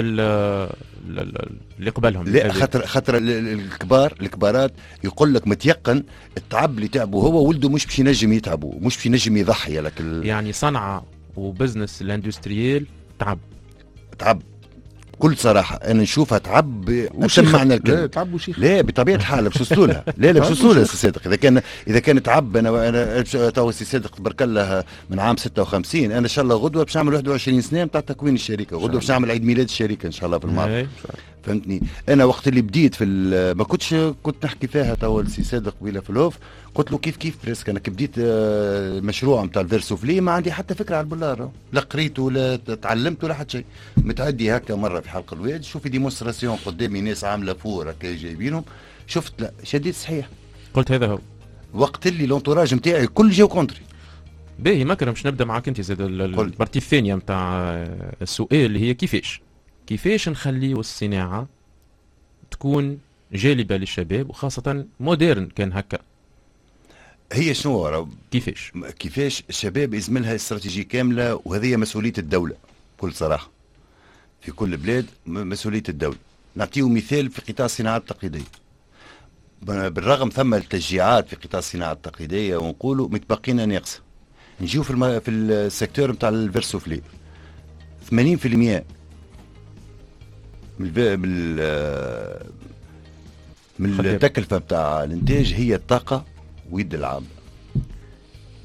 اللي قبلهم. لا خاطر خاطر الكبار الكبارات يقول لك متيقن التعب اللي تعبه هو ولده مش باش ينجم يتعبوا، مش باش ينجم يضحي لك ال... يعني صنعه وبزنس الاندستريال تعب تعب بكل صراحه. انا نشوفها تعب اتم معنى الكلمه. لا تعب وشيخ. لا بطبيعه الحال باش نوصلوا لها. لا لا باش نوصلوا لها سي صادق. اذا كان اذا كان تعب انا انا تو سي صادق تبارك الله من عام ستة وخمسين، انا ان شاء الله غدوه باش نعمل واحد وعشرين سنه نتاع تكوين الشركه، غدوه باش نعمل عيد ميلاد الشركه ان شاء الله في الماضي. فهمتني؟ انا وقت اللي بديت في ما كنتش كنت نحكي فيها تو سي صادق ولا في الهوف، قلت له كيف كيف بريسك انا كي بديت المشروع نتاع الفيرسوفلي ما عندي حتى فكره على البولار، لا قريت ولا تعلمت ولا حتى شيء. متعدي هكا مره في حلقه الواد شوفي ديمونستراسيون قدامي ناس عامله فور هكا جايبينهم، شفت لا شديت صحيح، قلت هذا هو وقت اللي لونتوراج نتاعي كل جاو كونتري. باهي مكرم باش نبدا معاك انت زاد البارتي الثانيه نتاع السؤال اللي هي كيفاش كيفاش نخليو الصناعه تكون جالبه للشباب وخاصه مودرن كان هكا. هي شنو كيفاش كيفاش الشباب يلزم لها استراتيجيه كامله، وهذه مسؤوليه الدوله بكل صراحه. في كل بلاد مسؤوليه الدوله. نعطيه مثال في قطاع الصناعات التقليديه، بالرغم ثم التشجيعات في قطاع الصناعات التقليديه ونقولوا متبقينا ناقصه. نجيو في الم... في السيكتور نتاع الفيرسوفلي ثمانين بالمئة من من من التكلفه نتاع الانتاج هي الطاقه ويد العامل.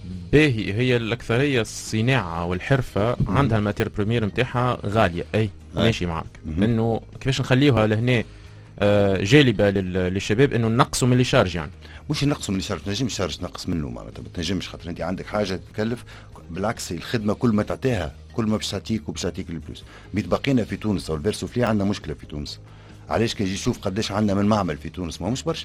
باهي هي الاكثريه الصناعه والحرفه عندها الماتير بريمير نتاعها غاليه، اي ماشي معك انه كيفاش نخليوها لهنا آه جالبه للشباب انه نقصوا من اللي شارج يعني مش نقصوا من الشارج، تنجم الشارج تنقص منه معناتها ما تنجمش، خاطر انت عندك حاجه تكلف، بالعكس الخدمه كل ما تعطيها كل ما باش تعطيك وباش تعطيك الفلوس. متبقينا في تونس او البيرسوفلي عندنا مشكله في تونس. علاش كي يجي يشوف قداش عندنا من معمل في تونس، ما مش برشا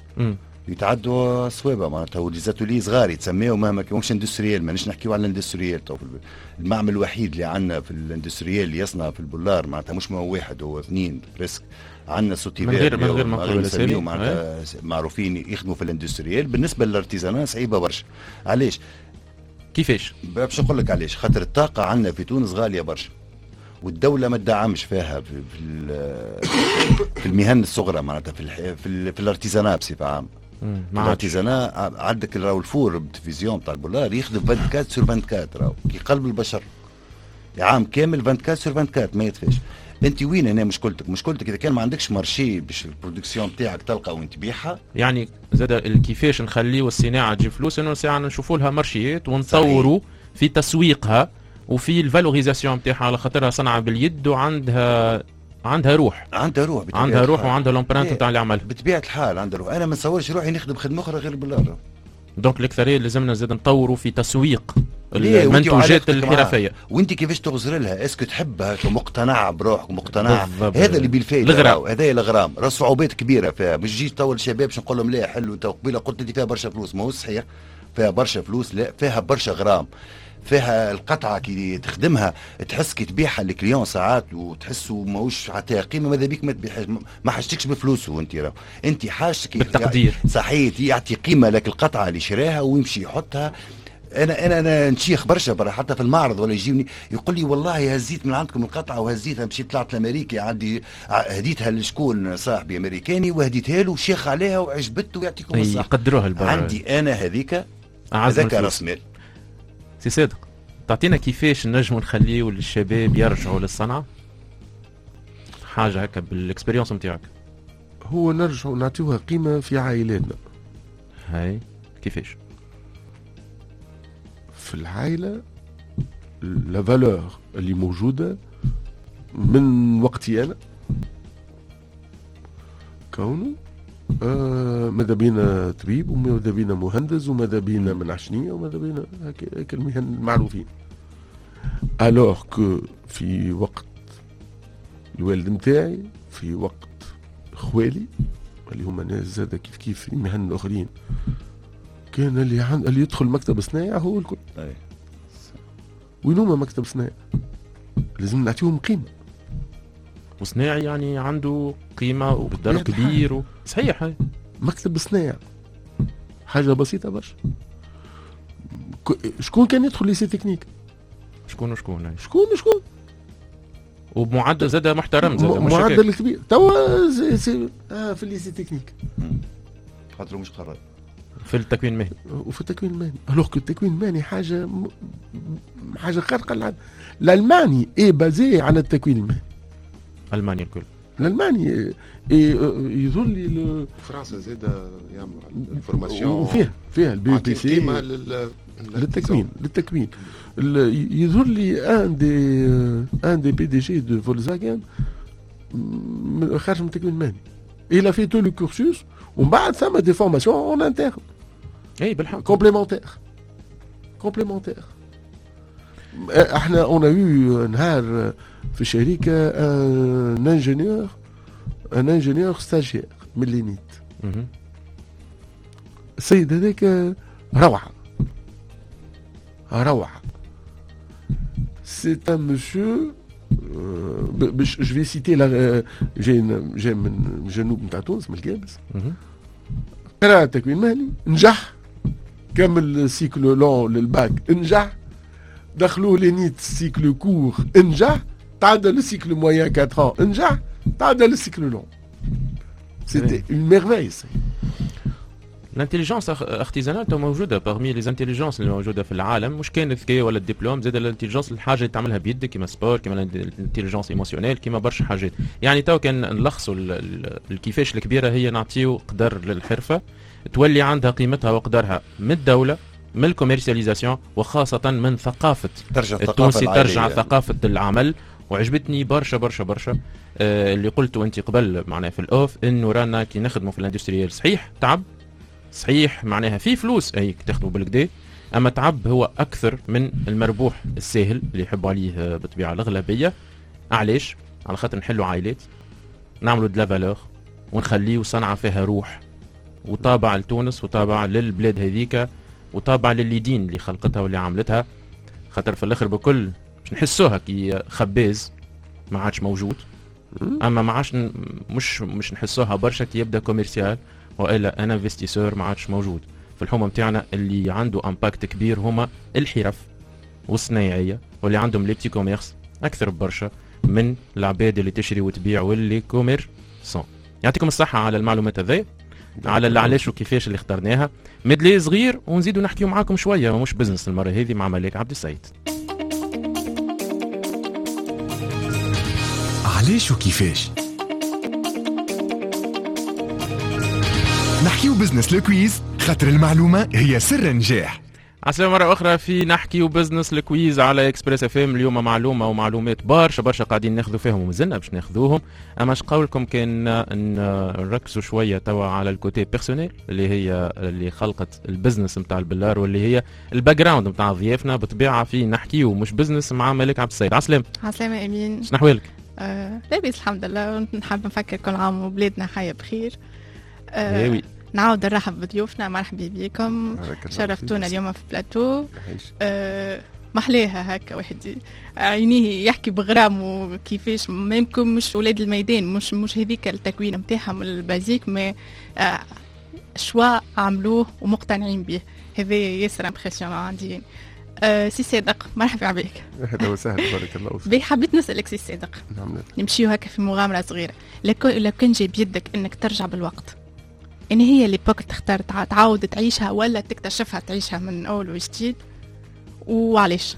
يتعدوا صوابه معناتها، وليزاتولي صغار يتسميوا مهما كانوش اندستريال، مانيش نحكيو على الاندستريال. تو المعمل الوحيد اللي عندنا في الاندستريال اللي يصنع في البولار معناتها مش هو واحد هو اثنين ريسك، عندنا سوتيفير من غير من غير ما نقولوا معناتها معروفين يخدموا في الاندستريال. بالنسبه للارتيزانا صعيبه برشا. علاش؟ كيفاش؟ باش نقول لك علاش، خاطر الطاقه عندنا في تونس غاليه برشا، والدوله ما تدعمش فيها في في, في المهن الصغرى معناتها في في, في الارتيزانا بصفه عامه. الارتيزانا عندك راهو الفور بالتلفزيون تاع البولار يخدم أربعة وعشرين سور أربعة وعشرين راهو كي قلب البشر عام كامل أربعة وعشرين سور أربعة وعشرين ما يدفاش. انت وين هنا مشكلتك؟ مشكلتك اذا كان ما عندكش مارشي باش البرودكسيون تاعك تلقى وين تبيعها. يعني زاد كيفاش نخليو الصناعه تجيب فلوس، انه ساعه نشوفوا لها مارشيات ونطوروا في تسويقها وفي الفالوريزاسيون نتاعها، على خاطرها صنعه باليد وعندها عندها روح عندها روح عندها روح وعندها لومبرانت نتاع اللي عملها بطبيعه الحال عندها روح. انا ما نصورش روحي نخدم خدمه اخرى غير بالله. دونك الاكثريه لازمنا زاد نطوروا في تسويق المنتوجات الحرفيه. وانت كيفاش تغزر لها؟ اسكو تحبها مقتنع بروحك مقتنع؟ هذا اللي بالفايده الغرام، هذا الغرام راه صعوبات كبيره فيها. مش جيت تو الشباب باش نقول لهم لا حلو تو قبيله قلت لي فيها برشا فلوس، ما هو صحيح فيها برشا فلوس، لا فيها برشا غرام، فيها القطعه كي تخدمها تحس كي تبيعها للكليون ساعات وتحسوا ماهوش عطاها قيمه، ماذا بيك ما تبيعهاش، ما حاجتكش بفلوسه انت راه انت حاجتك بالتقدير صحيح يعطي قيمه لك القطعه اللي شراها ويمشي يحطها. انا انا انا نشيخ برشا برا حتى في المعرض ولا يجيني يقول لي والله هزيت من عندكم القطعه وهزيتها مشيت طلعت لامريكا عندي هديتها لشكون صاحبي امريكاني وهديتها له شيخ عليها وعجبته ويعطيكم الصحه. يقدروها البرا. عندي انا هذيك هذاك راس مال. سي صادق، تعطينا كيفاش نجموا نخليو للشباب يرجعوا للصنعه؟ حاجه هكا بالاكسبيريونس نتاعك. هو نرجعوا نعطيوها قيمه في عائلاتنا. هاي كيفاش؟ في العائله لا فالور اللي موجوده من وقتي انا كونه آه ماذا بينا طبيب وماذا بينا مهندس وماذا بينا من عشنية وماذا بينا هيك المهن المعروفين. الوغ كو في وقت الوالد نتاعي، في وقت خوالي اللي هما ناس زاده كيف كيف في مهن اخرين، كان اللي عند اللي يدخل مكتب صناعي هو الكل. وين هما مكتب صناعي؟ لازم نعطيهم قيمه. وصناعي يعني عنده قيمه وبالدرج كبير و... صحيح. هاي مكتب صناعي حاجه بسيطه برشا. شكون كان يدخل ليسي تكنيك؟ شكون وشكون؟ هاي شكون وشكون؟ وبمعدل زاد محترم زاد معدل كبير توا زي زي آه في الليسي تكنيك خاطر مش قرر في التكوين المهني. وفي التكوين المهني الوغ كو التكوين المهني حاجه م... حاجه خارقه للعاده. الالماني اي بازي على التكوين المهني. المانيا الكل الالماني يظل لي فرنسا زاده يعملوا الفورماسيون وفيها فيها البي بي سي للتكوين للتكوين يظهر لي ان دي ان دي بي دي جي دو فولكسواجن خارج من التكوين المهني. il a fait tout le cursus ومن بعد ثم دي فورماسيون اون انترن. اي بالحق كومبليمونتير كومبليمونتير. احنا اون يو نهار في الشركه ان انجينيور ان انجينيور ستاجير من لينيت. السيد هذاك روعه روعه. سي ان مسيو باش جو في سيتي لا جاي جاي من جنوب نتاع تونس من الكابس. قرا تكوين مهني نجح، كمل سيكل لون للباك انجح، دخلوه لينيت سيكل كور انجح، تعدل السيكل موين أربعة ans انجح، تعدل السيكل لون. سيتي اون ميرفاي. الانتليجنس ارتيزانال موجوده باغمي لي زانتيليجنس اللي موجوده في العالم، مش كان الذكاء ولا الدبلوم، زاد الانتليجنس الحاجه اللي تعملها بيدك كيما سبور، كيما الانتليجنس ايموسيونيل، كيما برشا حاجات. يعني تو كان نلخصوا الكيفاش الكبيره هي نعطيو قدر للحرفه تولي عندها قيمتها وقدرها من الدوله، من الكوميرسياليزاسيون، وخاصه من ثقافه ترجع التونسي، ترجع ثقافه العمل وعجبتني برشا برشا برشا آه اللي قلته انت قبل معناها في الاوف انه رانا كي نخدموا في الاندستريال صحيح تعب صحيح معناها في فلوس اي تخدموا بالكدا اما تعب هو اكثر من المربوح الساهل اللي يحبوا عليه بالطبيعه الاغلبيه. علاش؟ على خاطر نحلوا عائلات نعملوا دلا فالور ونخليوا صنعه فيها روح وطابع لتونس وطابع للبلاد هذيك وطابع لليدين اللي خلقتها واللي عملتها. خاطر في الاخر بكل مش نحسوها كي خباز ما عادش موجود اما ما عادش مش مش نحسوها برشا كي يبدا كوميرسيال والا انا انفستيسور ما عادش موجود. في الحومه نتاعنا اللي عنده امباكت كبير هما الحرف والصنايعيه واللي عندهم لي بتي كوميرس اكثر برشا من العباد اللي تشري وتبيع واللي كوميرسون. يعطيكم الصحه على المعلومات هذي على اللي علاش وكيفاش اللي اخترناها. ميدلي صغير ونزيدوا نحكيو معاكم شويه مش بزنس المره هذه مع ملاك عبد السيد. علاش وكيفاش نحكيو بزنس لوكويز خاطر المعلومة هي سر النجاح. عسلامة مرة أخرى في نحكيو بزنس الكويز على إكسبريس اف ام. اليوم معلومة ومعلومات برشا برشا قاعدين ناخذوا فيهم ومازلنا باش ناخذوهم. أما اش قولكم كان نركزوا شوية توا على الكوتي بيرسونيل اللي هي اللي خلقت البزنس نتاع البلار واللي هي الباك جراوند نتاع ضيافنا بطبيعة في نحكيو مش بزنس مع ملك عبد السيد. عسلامة. عسلامة أمين. شنو أحوالك؟ آه لاباس الحمد لله. نحب نفكر كل عام وبلادنا حية بخير. آه وي. نعاود نرحب بضيوفنا. مرحبا بكم شرفتونا اليوم في بلاتو. أه محليها هكا واحد عينيه يحكي بغرام وكيفاش ممكن مش ولاد الميدان مش مش هذيك التكوين نتاعهم البازيك ما أه شوا عملوه ومقتنعين به. هذا ياسر امبرسيونون عندي. أه سي صادق مرحبا بك. اهلا وسهلا بارك الله فيك. بي حبيت نسالك سي صادق. نعم. نمشيو هكا في مغامره صغيره. لو كان جاي بيدك انك ترجع بالوقت إن هي اللي بوك تختار تعاود تعيشها ولا تكتشفها تعيشها من أول وجديد وعليش؟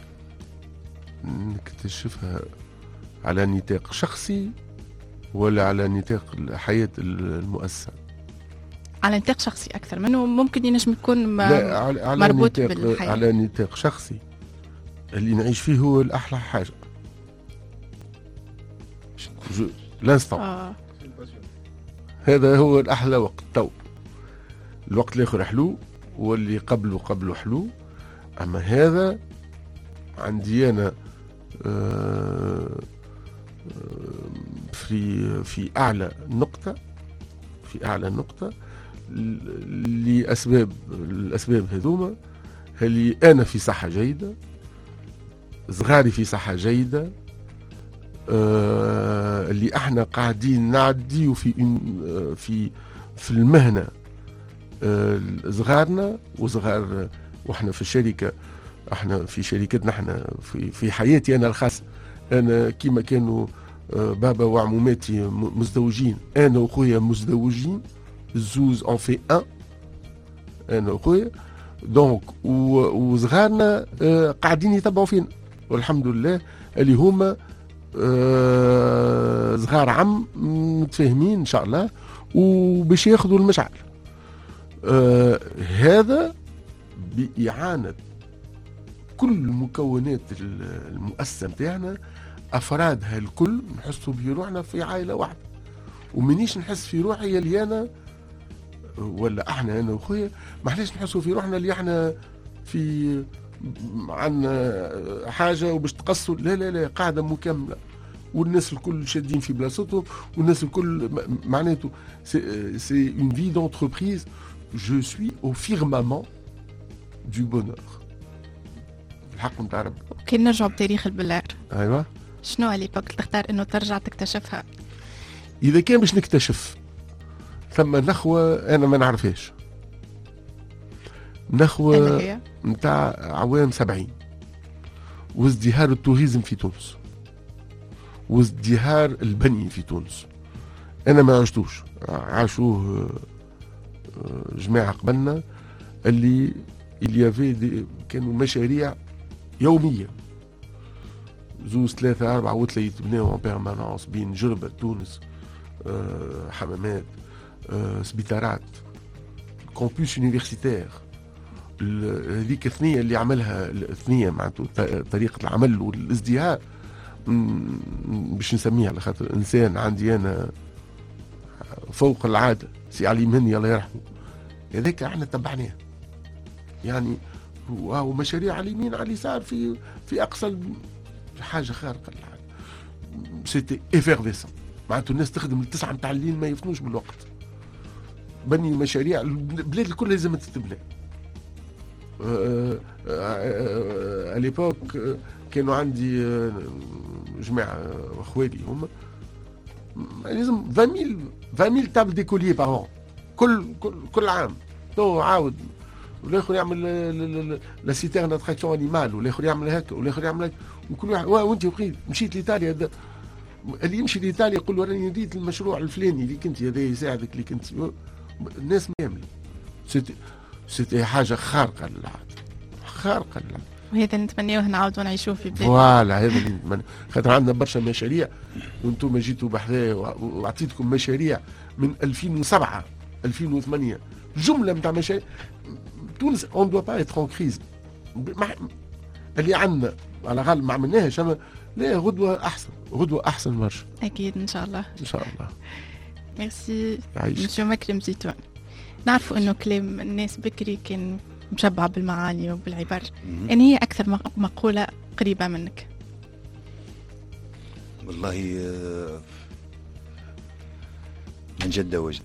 نكتشفها على نطاق شخصي ولا على نطاق حياة المؤسسة؟ على نطاق شخصي أكثر منه ممكن ينجم يكون لا على مربوط نطاق بالحياة. على نطاق شخصي اللي نعيش فيه هو الأحلى حاجة لانستون. آه. هذا هو الأحلى وقت تو. الوقت الآخر حلو واللي قبله قبله حلو. أما هذا عندي أنا في في أعلى نقطة في أعلى نقطة لأسباب الأسباب هذوما اللي أنا في صحة جيدة صغاري في صحة جيدة آه اللي احنا قاعدين نعدي في آه في في المهنه آه صغارنا وصغار واحنا في الشركه احنا في شركتنا احنا في في حياتي انا الخاصه انا كيما كانوا آه بابا وعموماتي مزدوجين انا وخويا مزدوجين زوز اون في ان انا وخويا دونك وصغارنا آه قاعدين يتبعوا فينا والحمد لله اللي هما آه صغار عم متفاهمين ان شاء الله وباش ياخذوا المشعل. آه هذا بإعانة كل مكونات المؤسسة نتاعنا أفرادها الكل نحسوا بروحنا في عائلة واحدة ومنيش نحس في روحي اللي أنا ولا احنا أنا وخويا محليش نحسوا في روحنا اللي احنا في عنا حاجة وباش تقصوا لا لا لا قاعدة مكملة والناس الكل شادين في بلاصتهم والناس الكل معناته سي اون في دونتربريز جو سوي او فيرمامون دو بونور الحق نتاع ربي. كي نرجعوا بتاريخ البلار ايوه شنو اللي بوك تختار انه ترجع تكتشفها؟ اذا كان باش نكتشف ثم نخوة انا ما نعرفهاش نخوة نتاع عوام سبعين وازدهار التوريزم في تونس وازدهار البني في تونس. انا ما عشتوش عاشوه جماعة قبلنا اللي اللي كانوا مشاريع يومية زوز ثلاثة أربعة وثلاثة يتبناو بيرمانونس بين جربة تونس أه حمامات أه سبيطارات كومبوس يونيفرسيتير هذيك الثنية اللي عملها الثنية معناتها طريقة العمل والازدهار باش نسميه على خاطر انسان عندي انا فوق العاده، سي علي مني الله يرحمه، هذاك احنا تبعناه يعني. ومشاريع على اليمين على اليسار في في اقصى حاجه خارقه للعاده. سيتي ايفيرفيسون، معناته الناس تخدم التسعه نتاع الليل ما يفنوش بالوقت. بني مشاريع البلاد الكل لازم تتبنى. أه اليبوك كانوا عندي جماعه اخوالي هما لازم عشرين ألف تابل ديكوليي باغ كل كل كل عام. تو عاود والاخر يعمل لا سيتيرن اتراكسيون انيمال، والاخر يعمل هكا، والاخر يعمل هكا، وكل واحد وانت بقيت مشيت لايطاليا. اللي يمشي لايطاليا يقول له راني نديت المشروع الفلاني اللي كنت هذا يساعدك اللي كنت. الناس ما يعملوا. سيتي سيتي حاجه خارقه للعاده، خارقه للعاده. وهذا نتمناوه نعاودوا نعيشوا في بلادنا. فوالا هذا اللي نتمنى، خاطر عندنا برشا مشاريع وانتم جيتوا بحذايا وعطيتكم مشاريع من ألفين وسبعة ألفين وثمانية، جمله نتاع مشاريع. تونس اون دوا با ايتر اون كريز. اللي عندنا على الاقل ما عملناهاش، اما لا غدوه احسن، غدوه احسن برشا. اكيد ان شاء الله ان شاء الله. ميرسي مسيو مكرم زيتون. نعرفوا انه كلام الناس بكري كان مشبع بالمعاني وبالعبر، ان هي اكثر مقوله قريبه منك؟ والله من جد وجد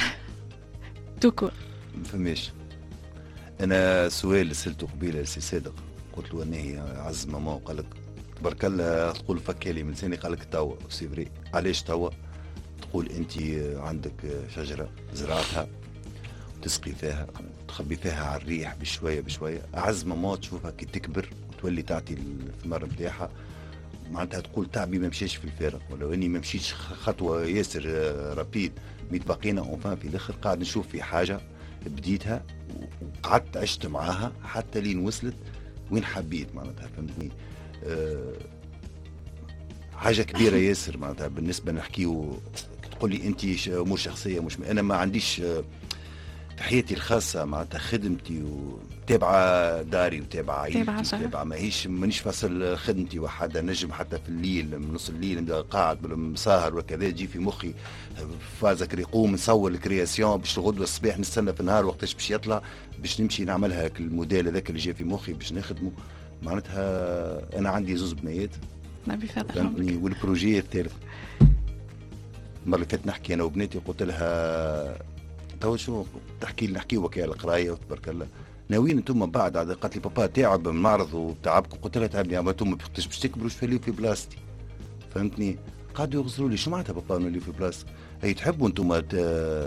توكو ما فماش. انا سؤال سالته قبيله لسي صادق، قلت له انه عز ماما وقال لك تبارك الله تقول فكالي من لساني، قال لك توا سي فري. علاش توا؟ تقول انت عندك شجره زرعتها تسقي فيها تخبي فيها على الريح بشويه بشويه، اعز ماما تشوفها كي تكبر وتولي تعطي الثمار نتاعها، معناتها تقول تعبي ما مشاش في الفارغ، ولو اني ما مشيتش خطوه ياسر رابيد متبقينا اونفان في الاخر قاعد نشوف في حاجه بديتها وقعدت عشت معاها حتى لين وصلت وين حبيت، معناتها فهمتني. أه حاجه كبيره ياسر معناتها بالنسبه نحكيو. تقول لي انت امور شخصيه، مش انا ما عنديش في حياتي الخاصه معناتها خدمتي وتابعه داري وتابعه عائلتي وتابعه ماهيش مانيش فاصل خدمتي وحده. نجم حتى في الليل من نص الليل قاعد مسهر وكذا يجي في مخي فازك يقوم نصور الكرياسيون باش الغدوه الصباح نستنى في النهار وقتاش باش يطلع باش نمشي نعملها الموديل هذاك اللي جاي في مخي باش نخدمه. معناتها انا عندي زوز بنيات فهمتني، والبروجي الثالث المره اللي فاتت نحكي انا وبناتي قلت لها تو شو تحكي لي نحكي وكاله القرايه وتبارك الله ناويين انتم بعد. قالت لي بابا تعب من المعرض وتعبكم. قلت لها تعبني اما انتم باش تكبروا شو في بلاصتي فهمتني. قعدوا يغزروا لي شو معناتها بابا نولي في بلاصتك؟ هي تحبوا انتم ت...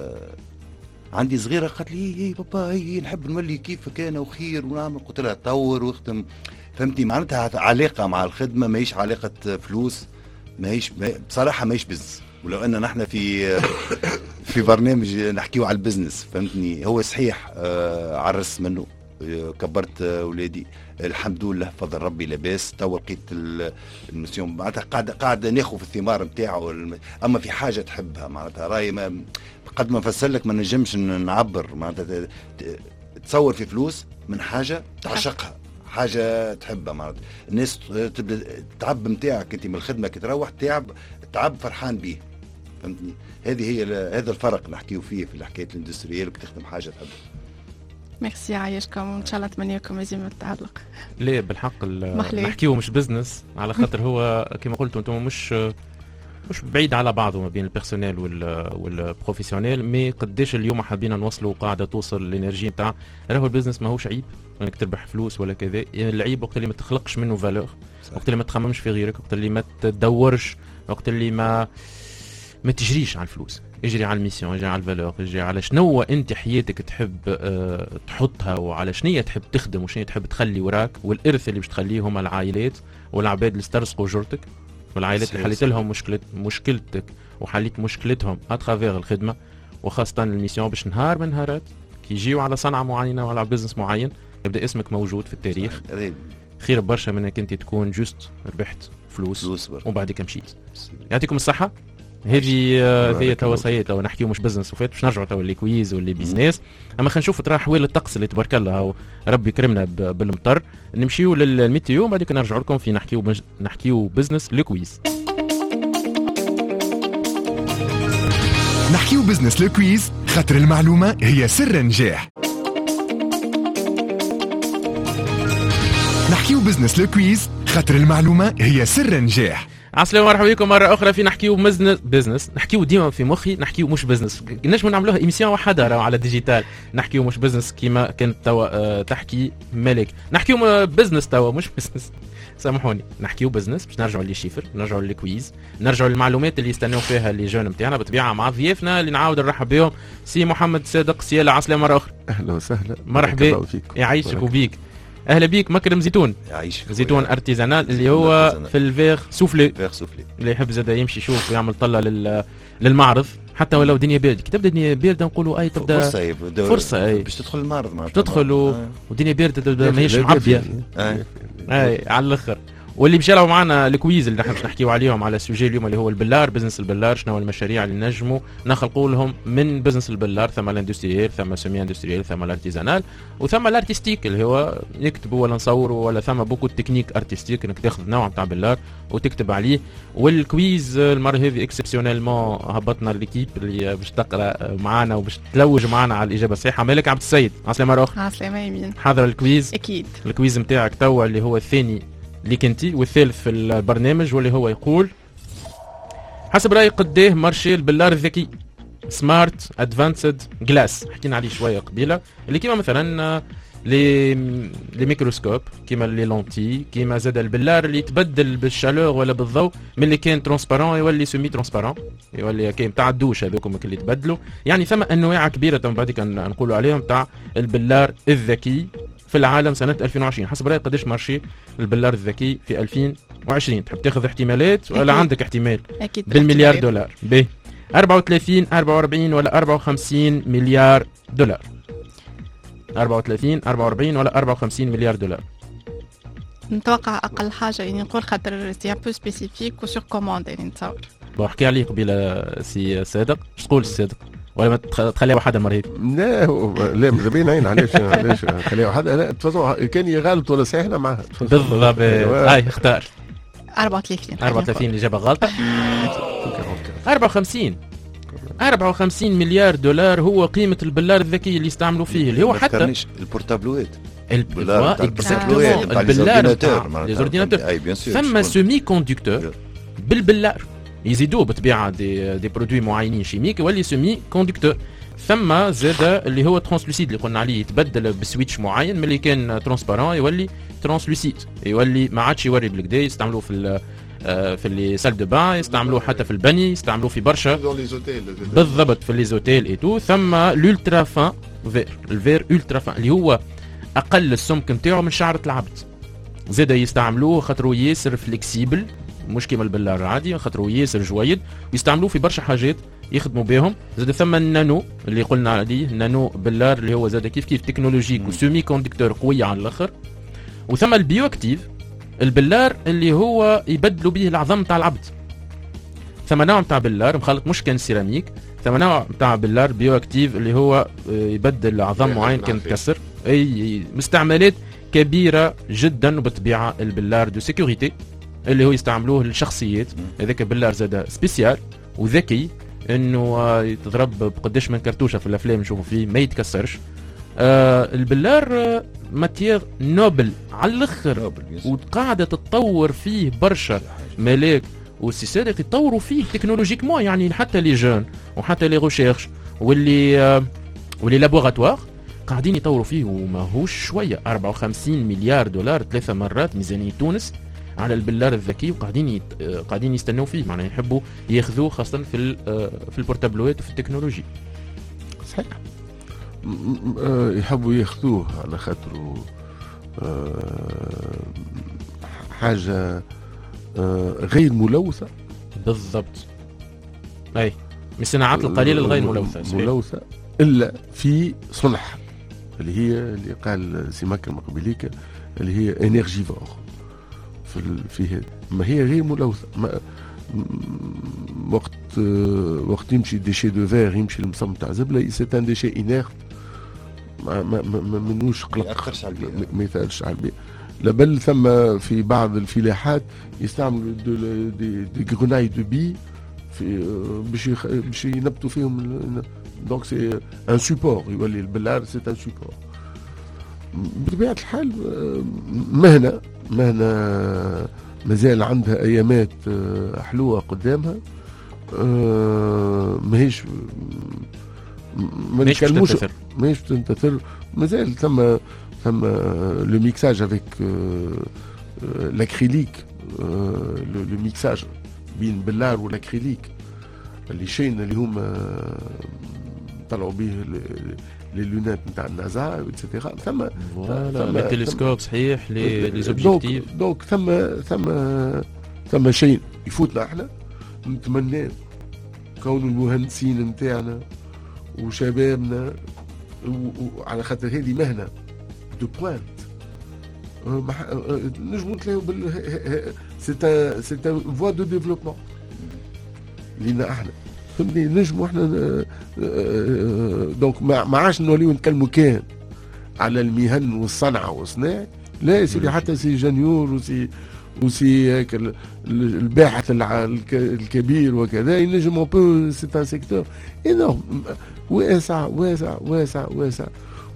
عندي صغيره قالت لي هي بابا هي نحب نولي كيفك انا وخير ونعمل. قلت لها طور واخدم فهمتني. معناتها علاقه مع الخدمه ماهيش علاقه فلوس، ماهيش بصراحه ماهيش بزنس. ولو ان نحن في في برنامج نحكيو على البزنس فهمتني. هو صحيح آه عرس منه كبرت اولادي الحمد لله فضل ربي لاباس. تو لقيت المسيون معناتها قاعد قاعد ناخذ في الثمار نتاعو. اما في حاجه تحبها معناتها راي ما قد ما نفسر لك ما نجمش نعبر. معناتها تصور في فلوس من حاجه تعشقها، حاجه تحبها. معناتها الناس تبدا تعب نتاعك انت من الخدمه كي تروح تعب تعب فرحان به فهمتني. هذه هي هذا الفرق نحكيو فيه في الحكايه الاندستريال وكي تخدم حاجه تحبها. ميرسي عايشكم وان شاء الله اتمنى لكم مزيد التعلق. ليه بالحق نحكيو مش بزنس على خاطر هو كما قلتوا انتم مش مش بعيد على بعضه ما بين البيرسونيل والبروفيسيونيل. مي قداش اليوم حابين نوصلوا قاعده توصل الانرجي نتاع راهو البزنس ماهوش عيب انك تربح فلوس ولا كذا. يعني العيب وقت اللي ما تخلقش منه فالور، وقت اللي ما تخممش في غيرك، وقت اللي ما تدورش، وقت اللي ما ما تجريش على الفلوس، اجري على الميسيون، اجري على الفالور، اجري على شنو انت حياتك تحب أه تحطها وعلى شنية تحب تخدم وشنية تحب تخلي وراك. والارث اللي باش تخليه هما العائلات والعباد اللي استرزقوا جرتك والعائلات اللي حليت لهم مشكلة مشكلتك وحليت مشكلتهم اترافير الخدمه. وخاصه الميسيون باش نهار من نهارات كي يجيو على صنعه معينه ولا بزنس معين يبدا اسمك موجود في التاريخ. خير برشا منك انت تكون جوست ربحت فلوس, فلوس وبعدك مشيت. يعطيكم الصحه هذه هذه توا سيئة. توا نحكيو مش بزنس وفات باش نرجعوا توا لكويز واللي بيزنس. اما خلينا نشوفوا ترى حوال الطقس اللي تبارك الله ربي يكرمنا بالمطر. نمشيو للميتيو بعد كده نرجعوا لكم في نحكيو بج... نحكيو بزنس لكويز. نحكيو بزنس لكويز خاطر المعلومة هي سر النجاح. نحكيو بزنس لكويز خاطر المعلومة هي سر النجاح. عسلامة مرحبا بكم مرة أخرى في نحكيو بزنس بزنس. نحكيو ديما في مخي نحكيو مش بزنس. نجم نعملوها إيميسيون وحدة راهو على ديجيتال. نحكيو مش بزنس كيما كانت توا أه تحكي ملك. نحكيو بزنس توا مش بزنس. سامحوني نحكيو بزنس باش نرجعوا للشيفر، نرجعوا للكويز، نرجعوا للمعلومات اللي يستناو فيها اللي جون نتاعنا بطبيعة مع ضيافنا اللي نعاود نرحب بهم سي محمد صادق. سيالة عسلامة مرة أخرى. أهلا وسهلا. مرحبا يعيشك وبيك. اهلا بيك مكرم زيتون. يعيشك. زيتون ارتيزانال اللي هو في الفيغ سوفلي. فيغ سوفلي اللي يحب زاد يمشي يشوف ويعمل طلة لل... للمعرض حتى ولو دنيا باردة. كي تبدا دنيا باردة نقولوا اي تبدا فرصة فرصة اي باش تدخل المعرض معناتها تدخل و... آه. ودنيا باردة تبدا ماهيش معبية اي اي على الاخر. واللي باش يلعبوا معنا الكويز اللي نحن باش نحكيو عليهم على السوجي اليوم اللي هو البلار بزنس البلار. شنو المشاريع اللي نجموا نخلقوا لهم من بزنس البلار؟ ثم الاندستريال، ثم سيمي اندستريال، ثم الارتيزانال، وثم الارتستيك اللي هو يكتبوا ولا نصوروا، ولا ثم بوكو تكنيك ارتستيك انك تاخذ نوع نتاع بلار وتكتب عليه. والكويز المره هذه اكسبسيونيلمون هبطنا ليكيب اللي باش تقرا معنا وباش تلوج معنا على الاجابه الصحيحه. مالك عبد السيد عسلامة مره اخرى. عسلامة يمين. حاضر الكويز اكيد. الكويز نتاعك توا اللي هو الثاني اللي كنتي والثالث في البرنامج واللي هو يقول حسب رأيك قديه مارشي البلار الذكي سمارت ادفانسد جلاس. حكينا عليه شويه قبيله اللي كيما مثلا لي لي ميكروسكوب كيما لي لونتي كيما زاد البلار اللي يتبدل بالشالور ولا بالضوء من اللي كان ترونسبارون يولي سيمي ترونسبارون يولي كاين تاع الدوش هذوكم اللي يتبدلوا. يعني ثم انواع كبيره تم بعد كان نقولوا عليهم تاع البلار الذكي في العالم سنة ألفين وعشرين. حسب رأيك قداش مارشي البلار الذكي في ألفين وعشرين؟ تحب تاخذ احتمالات ولا أكيد. عندك احتمال؟ أكيد بالمليار دولار. ب أربعة وثلاثين أربعة وأربعين ولا أربعة وخمسين مليار دولار؟ أربعة وثلاثين أربعة وأربعين ولا أربعة وخمسين مليار دولار؟ نتوقع أقل حاجة يعني نقول خاطر سي ان بو سبيسيفيك وسور كوموند يعني نتصور. بون احكي عليه قبيله سي صادق. اش تقول سي صادق؟ ولا ما تخليها وحده المره هذه؟ لا لا ماذا بين عين علاش علاش خليها وحده. لا تفضل كان يغالب ولا صحيح انا معها بالضبط. هاي اختار أربعة وثلاثين أربعة وثلاثين الاجابه غلطه. أربعة وخمسين أربعة وخمسين مليار دولار هو قيمه البلار الذكي اللي يستعملوا فيه اللي هو حتى البورتابلوات البلار البلار ليزورديناتور. ثم سيمي كوندكتور بالبلار يزيدوه بطبيعه دي دي برودوي معينين شيميك يولي سيمي كوندكتور. ثم زاد اللي هو ترانسلوسيد اللي قلنا عليه يتبدل بسويتش معين من اللي كان ترانسبارون يولي ترانسلوسيد يولي ما عادش يوري بالكدا. يستعملوه في في لي سال دو بان، يستعملوه حتى في البني، يستعملوه في برشا بالضبط في لي زوتيل اي تو. ثم الالترا فان فير الفير الترا فان اللي هو اقل السمك نتاعو من شعره العبد. زاد يستعملوه خاطرو ياسر فليكسيبل مش كيما البلار العادي خاطرو ياسر جويد ويستعملوه في برشا حاجات يخدموا بهم. زاد ثم النانو اللي قلنا عليه نانو بلار اللي هو زاد كيف كيف تكنولوجيك وسيمي كوندكتور قويه على الاخر. وثم البيو اكتيف البلار اللي هو يبدلوا به العظم تاع العبد. ثم نوع تاع بلار مخلط مش كان سيراميك. ثم نوع تاع بلار بيو اكتيف اللي هو يبدل عظم معين كان تكسر. اي مستعملات كبيره جدا. وبالطبيعه البلار دو سيكوريتي اللي هو يستعملوه للشخصيات. هذاك بلار زاد سبيسيال وذكي انه يتضرب بقداش من كرتوشه في الافلام نشوفوا فيه ما يتكسرش. آه البلار آه ماتير نوبل على الاخر وقاعده تتطور فيه برشا. ملاك وسي صادق يطوروا فيه تكنولوجيكمون يعني حتى لي جون وحتى لي ريشيرش واللي آه واللي لابوغاتوار قاعدين يطوروا فيه وماهوش شويه. أربعة وخمسين مليار دولار ثلاثه مرات ميزانيه تونس على البلار الذكي وقاعدين يت... قاعدين يستنوا فيه معناها يحبوا ياخذوه خاصه في ال... في البورتابلوات وفي التكنولوجي. صحيح يحبوا ياخذوه على خاطر حاجه غير ملوثه. بالضبط. اي من الصناعات القليله الغير ملوثه ملوثه الا في صنعها اللي هي اللي قال سي مكرم قبيليك اللي هي انرجيفور في فيه ما هي غير ملوثه. ما وقت وقت وقت يمشي ديشي دو فير يمشي المصم تاع زبله سي ان ديشي انيرت ما ما ما منوش قلق، ما ياثرش على البيئه، ما ياثرش على البيئه. لبل ثم في بعض الفلاحات يستعملوا دي, دي, دي غروناي دو بي في باش باش ينبتوا فيهم. دونك سي ان سوبور، يولي البلار سي ان سوبور. بطبيعه الحال مهنه مهنه مازال عندها ايامات حلوه قدامها. ماهيش ما نتكلموش ماهيش تنتثر. مازال ثم ثم لو ميكساج افيك لاكريليك، لو ميكساج بين بلار والاكريليك اللي شين اللي هما طلعوا به لي لونات نتاع النازا ايتترا. ثم فوالا لي تيليسكوب صحيح، لي لي زوبجيكتيف. دونك ثم ثم ثم شيء يفوتنا احنا. نتمنى كون المهندسين نتاعنا وشبابنا، وعلى خاطر هذه مهنه دو بوينت نجموا نتلاقوا بال سي سي فوا دو ديفلوبمون لينا احنا، فهمتني. نجموا احنا دونك ما عادش نوليو نتكلموا كان على المهن والصنعه والصناعه، لا يا سيدي، حتى سي جانيور وسي وسي الباحث الكبير وكذا ينجم اون بو. سي ان سيكتور انورم واسع واسع واسع واسع.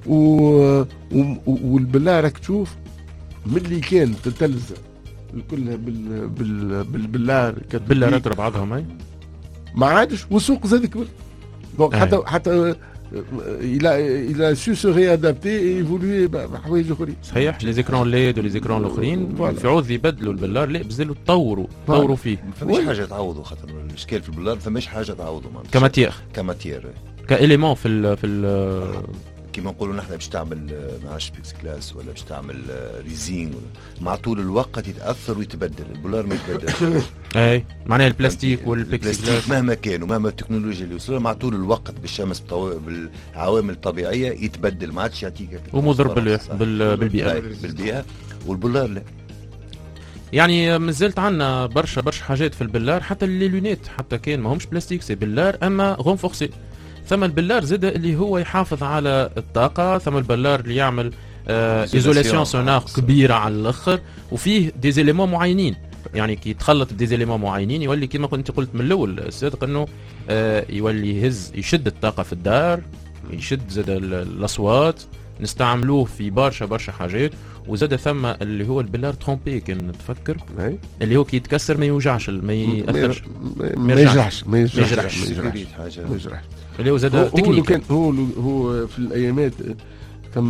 والبلا راك تشوف ملي كان تتلز كلها بال بال بالبلار بالبلار ترى بعضهم اي ما عادش، والسوق زاد كبر. دونك حتى حتى الى الى سو سو ريادابتي ايفولوي بحوايج اخرين. صحيح. لي زيكرون ليد ولي زيكرون الاخرين في عوض يبدلوا البلار، لا بزلوا تطوروا تطوروا فيه. ما فماش حاجه تعوضوا، خاطر الاشكال في البلار ما فماش حاجه تعوضوا كماتير كماتير كاليمون في ال في ال كيما نقولوا نحن باش تعمل ما عادش بيكس كلاس ولا باش تعمل ريزين، مع طول الوقت يتاثر ويتبدل. البولار ما يتبدلش. اي معناها البلاستيك والبيكس كلاس مهما كان ومهما التكنولوجيا اللي وصلها مع طول الوقت بالشمس بالعوامل الطبيعيه يتبدل، ما عادش يعطيك ومضر بالبيئه بالبيئه. والبولار لا، يعني مازلت عندنا برشا برشا حاجات في البلار. حتى اللي لونيت حتى كان ما همش بلاستيك سي بلار اما غونفورسي. ثم البلار زاد اللي هو يحافظ على الطاقه، ثم البلار اللي يعمل ايزولاسيون سونار كبيره على الاخر، وفيه دي زيليمون معينين. يعني كي يتخلط بدي زيليمون معينين يولي كما كنت قلت من الاول الصدق انه آه يولي يهز يشد الطاقه في الدار، يشد زاد الاصوات، نستعملوه في برشا برشا حاجات. وزاد ثم اللي هو البلار ترومبي كان نتفكر اللي هو كي يتكسر ما يوجعش ما ياثرش ما يجرحش ما يجرحش ما يجرحش اللي هو زاد تكنيك. كان هو هو في الايامات ثم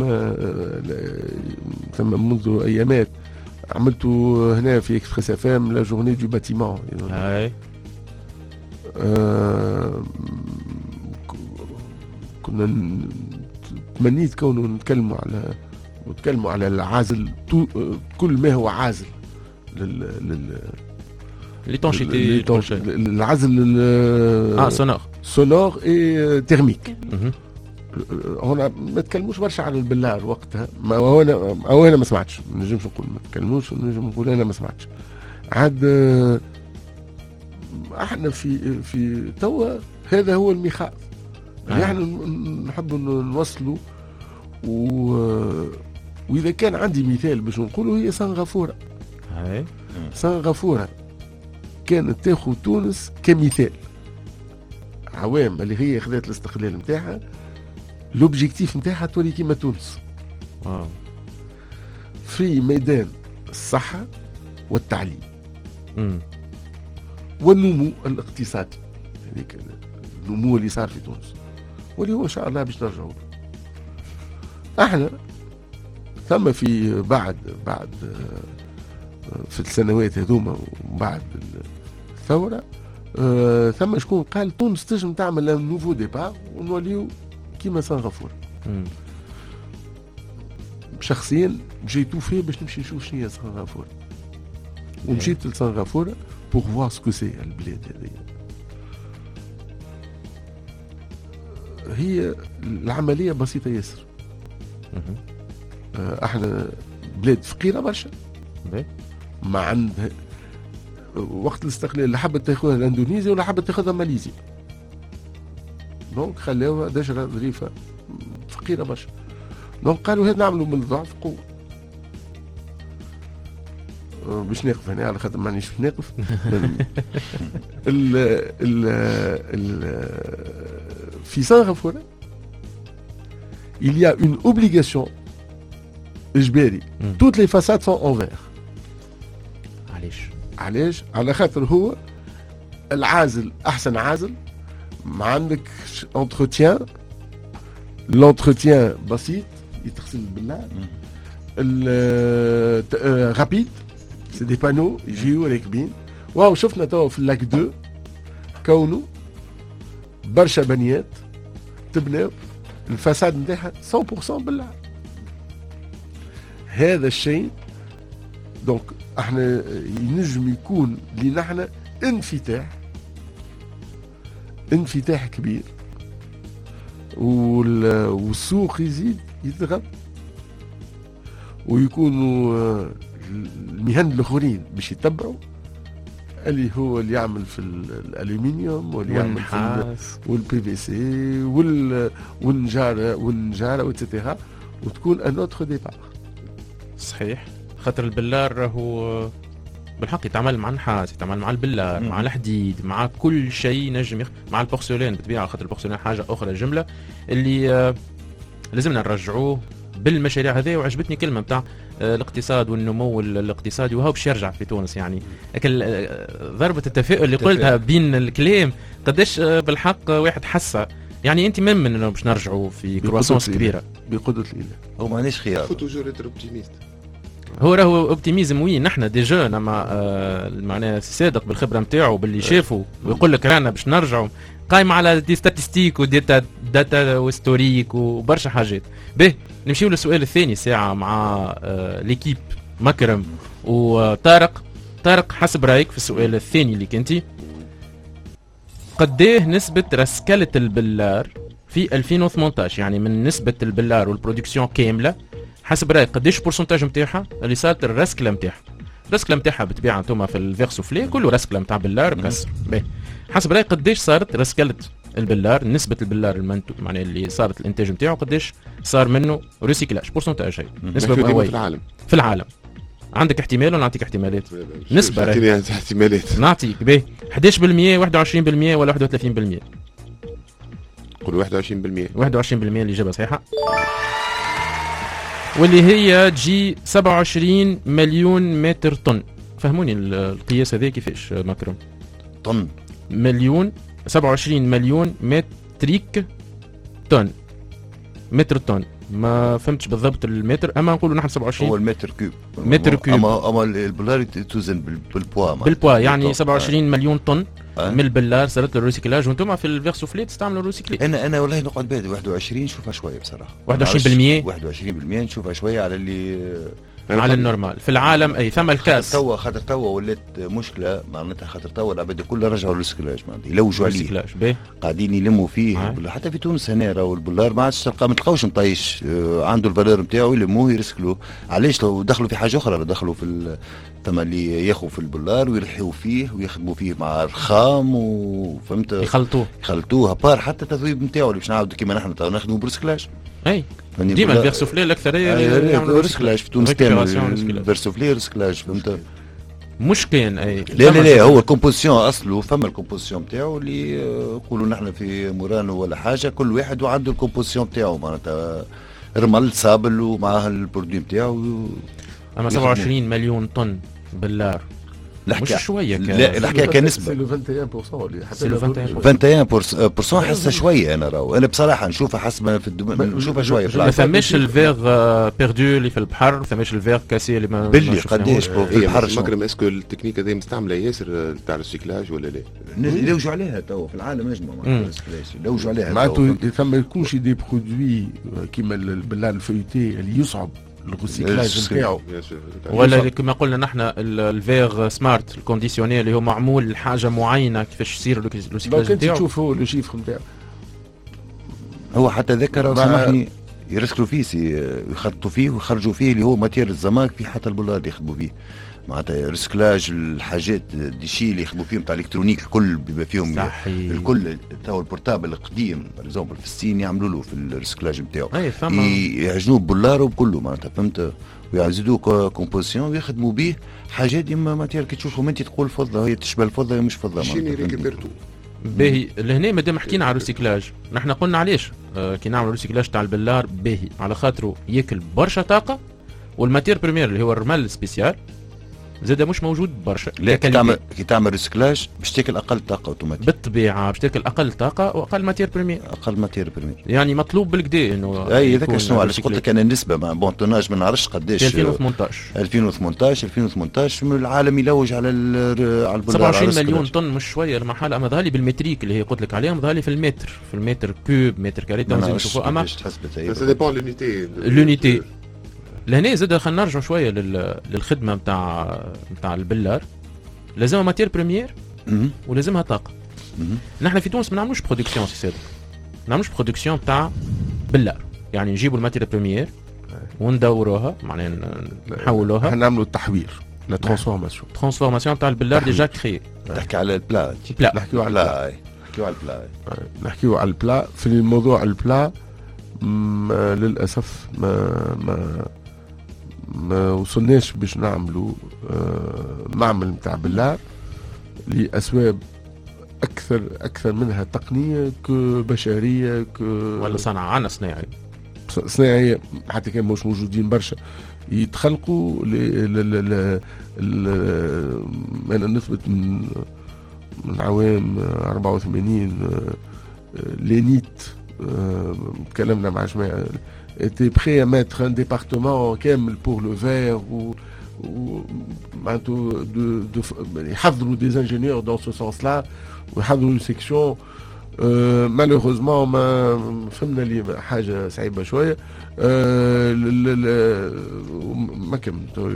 ثم منذ ايامات عملت هنا في اكسبريس اف ام لا جورني دو باتيمون. هاي آه كنا تمنيت كونه نتكلموا على نتكلموا على العازل، كل ما هو عازل لل لل ليتونشيتي العزل اه سونور سونور اي تيرميك. هنا ما تكلموش برشا على البلار وقتها، ما هو انا او انا ما سمعتش، ما نجمش نقول ما تكلموش، نجم نقول انا ما سمعتش. عاد احنا في في توا هذا هو الميخاض اللي احنا نحب نوصلوا. و واذا كان عندي مثال باش نقوله هي سنغافوره. هاي سنغافوره كانت تاخذ تونس كمثال عوام اللي هي خذت الاستقلال نتاعها، لوبجيكتيف نتاعها تولي كيما تونس. واو. في ميدان الصحه والتعليم امم والنمو الاقتصادي، هذيك النمو اللي صار في تونس واللي هو ان شاء الله باش نرجعوا. احنا ثم في بعد بعد في السنوات هذوما وبعد الثوره آه ثم شكون قال تونس تنجم تعمل نوفو ديبار ونوليو كيما سنغافوره. شخصيا جيتو فيه باش نمشي نشوف شنو هي سنغافوره، ومشيت لسنغافوره بور فوار سكو سي البلاد هذه. هي العمليه بسيطه ياسر. احنا بلاد فقيره برشا، ما عندها وقت الاستقلال اللي حبت تاخذها الاندونيسيا ولا حبت تاخذها ماليزيا. دونك خلاوها دجله ظريفه فقيره برشا. دونك قالوا هذا نعملوا من الضعف قوه. باش نقف هنا على خاطر مانيش نقف. ال ال ال في سنغافورة il y a une obligation اجباري toutes les façades sont en verre. علاش؟ علاش؟ على خاطر هو العازل احسن عازل، ما عندك entretien، l'entretien بسيط يتغسل بالله، رابيد سي دي بانو يجيو راكبين. واو شفنا توا في اللاك دو كونوا برشا بنيات تبناو الفساد نتاعها مية بالمية بالله. هذا الشيء دونك احنا ينجم يكون لنا احنا انفتاح انفتاح كبير، والسوق يزيد يتغذى، ويكونوا المهن الاخرين باش يتبعوا، اللي هو اللي يعمل في الالومنيوم واللي يعمل في والبي في سي والنجاره والنجاره وتتها، وتكون ان اوتر ديبار. صحيح، خاطر البلار راهو بالحق يتعامل مع النحاس، يتعامل مع البلار، مع الحديد، مع كل شيء نجم يخ... مع البورسلين بالطبيعه، خاطر البورسلين حاجه اخرى جمله اللي آه لازمنا نرجعوه بالمشاريع هذه. وعجبتني كلمه نتاع آه الاقتصاد والنمو الاقتصادي، وهو باش يرجع في تونس يعني. لكن آه ضربه التفاؤل اللي قلتها بين الكلام قداش آه بالحق آه واحد حسه يعني. انت من من انه باش نرجعوا في كرواسونس كبيره بقدره الاله. هو مانيش خيار، faut toujours être optimiste. هو راهو اوبتيميزم وين نحن دي جون، اما آه معناها صادق بالخبره نتاعو باللي شافوا، ويقول لك رانا باش نرجعوا قايم على دي ستاتستيك وداتا داتا وستوريك وبرشا حاجات. به نمشيو للسؤال الثاني ساعه مع آه ليكيب مكرم وطارق. طارق حسب رايك في السؤال الثاني اللي كنتي، قديه نسبه رسكله البلار في ألفين وثمانطاش؟ يعني من نسبه البلار والبرودكسيون كامله حسب رايك قديش البورسنتاج نتاعها اللي صارت الرسكله نتاعها؟ الرسكله نتاعها بالطبيعه انتم في الفيغ سوفلي كله رسكله نتاع بلار مكسر. باهي حسب رايك قديش صارت رسكله البلار، نسبه البلار المنتوج معناها اللي صارت الانتاج نتاعو قديش صار منه ريسيكلاج بورسنتاج؟ هي نسبه مئويه في العالم. في العالم عندك احتمال ولا نعطيك احتمالات؟ نسبه راهي احتمالات نعطيك. باهي احد عشر بالمئة واحد وعشرين بالمئة ولا واحد وثلاثين بالمئة؟ قول واحد وعشرين بالمئة. واحد وعشرين بالمئة اللي جابها صحيحه، واللي هي تجي سبعة وعشرين مليون متر طن. فهموني القياس هذا كيفاش مكرم؟ طن مليون سبعة وعشرين مليون متريك طن، متر طن. ما فهمتش بالضبط المتر، اما نقولوا نحن سبعة وعشرين هو المتر كوب. متر كوب. اما اما البلار توزن بالبوا بالبوا يعني سبعة وعشرين مليون طن أه؟ من البلار صارت له الريسيكلاج، وانتم في الفيغ سوفلي تستعملوا الريسيكلي. انا انا والله نقعد بادي واحد وعشرين نشوفها شويه بصراحه. واحد وعشرين بالمئة واحد وعشرين بالمئة نشوفها شويه على اللي على النورمال في العالم. اي ثم الكاس توا خاطر توا ولات مشكله معناتها، خاطر توا العباد كلها رجعوا للريسيكلاج، معناتها يلوجوا عليه قاعدين يلموا فيه آه. حتى في تونس هنا راهو البلار ما عادش تلقى، ما تلقاوش مطيش آه عنده الفالور نتاعو يلموه يرسكلوه. علاش؟ لو دخلوا في حاجه اخرى، دخلوا في ثم اللي ياخذوا في البلار ويرحيوا فيه ويخدموا فيه مع الخام وفهمت يخلطوه يخلطوه بار حتى التذويب نتاعو اللي باش نعاودوا كيما نحن تو نخدموا بريسكلاج. اي ديما الفيغ سوفلي الاكثريه يعملوا ريسكلاج في تونس كامل. الفيغ سوفلي ريسكلاج فهمت، مش كاين اي لا لا لا هو الكومبوزيسيون اصله فما الكومبوزيسيون نتاعو اللي يقولوا نحن في مورانو ولا حاجه، كل واحد وعنده الكومبوزيسيون نتاعو معناتها رمل صابل ومعاه البرودوي نتاعو. اما سبعة وعشرين مليون طن باللار مش شويه ك... لا الحكايه كنسبه سي لو واحد وعشرين بالمئة سي لو واحد وعشرين بالمئة حاسه شويه. انا راهو انا بصراحه نشوفها حسب في الدم... نشوفها شويه في ما ثماش الفيغ بيردو اللي في البحر، ما ثماش الفيغ كاسي اللي ما باللي قداش في البحر. مكرم اسكو التكنيك هذه مستعمله ياسر تاع الريسيكلاج ولا لا؟ يلوجوا عليها تو في العالم اجمع الريسيكلاج يلوجوا عليها معناته ثم يكونش دي برودوي كيما البلال الفيوتي اللي يصعب الريسيكلاج نتاعو، ولا كما قلنا نحن الفيغ سمارت الكونديسيونير اللي هو معمول لحاجه معينه كيفاش يصير الريسيكلاج نتاعو. تشوف هو لو شيفر نتاعو هو حتى ذكر سامحني يرسلوا فيه يخططوا فيه ويخرجوا فيه اللي هو ماتير الزماك في حتى البلاد يخدموا فيه معناتها ريسكلاج الحاجات ديشي اللي يخدموا فيهم تاع الكترونيك الكل بما فيهم صحيح. الكل تو البورتابل القديم باغ في الصين يعملوا له في الريسكلاج نتاعو يعجنوه ببولار وبكله معناتها فهمت ويزيدوه كومبوزيسيون ويخدموا به حاجات ديما ماتير كي تشوفهم انت تقول فضه هي تشبه الفضه هي مش فضه شيني ريكيبيرتو باهي لهنا مادام حكينا على الريسيكلاج نحن قلنا علاش آه كي نعملوا ريسيكلاج تاع البلار باهي على خاطره ياكل برشا طاقه والماتير بريمير اللي هو الرمل سبيسيال زاد مش موجود برشا. لا كي تعمل كي تعمل ريسيكلاج باش تاكل اقل طاقه اوتوماتيك بالطبيعه باش تاكل اقل طاقه واقل ماتير بريمير اقل ماتير بريمير يعني مطلوب بالكدا انه اي هذاك شنو علاش قلت لك انا النسبه مع بون توناج ما نعرفش قداش ألفين وثمانطاش ألفين وثمانطاش ألفين وثمانطاش من العالم يلوج على على البلار سبعة وعشرين مليون طن مش شويه المحل اما ظهر لي بالمتريك اللي هي قلت لك عليها ظهر لي في المتر في المتر كوب متر كاري تنزل نشوفوا اما سا ديبون لونيتي لونيتي لهنا زاد خلينا نرجعوا شويه للخدمه نتاع نتاع البلار لازمها ماتير بريمير ولازمها طاقه. نحن في تونس ما نعملوش برودكسيون سي سيد ما نعملوش برودكسيون تاع بلار يعني نجيبوا الماتير بريمير وندوروها معناها نحولوها نعملوا التحوير لا ترانسفورماسيون ترانسفورماسيون تاع البلار ديجا كري. تحكي على البلا بلا نحكيو على البلا نحكيو على البلا نحكيو على البلا في الموضوع البلا للاسف ما ما ما وصلناش باش نعملوا معمل نتاع بلار لاسباب اكثر اكثر منها تقنيه كبشريه ك ولا صناعه صناعي صناعيه حتى كان مش موجودين برشا يتخلقوا ل انا نثبت من من عوام أربعة وثمانين لينيت تكلمنا مع جماعه était prêt à mettre un département كامل pour le verre ou ou معناتو de de يحضروا des ingénieurs dans ce sens-là ويحضروا une section euh, malheureusement ما فهمنا لي حاجه صعيبه شويه euh, ما كملت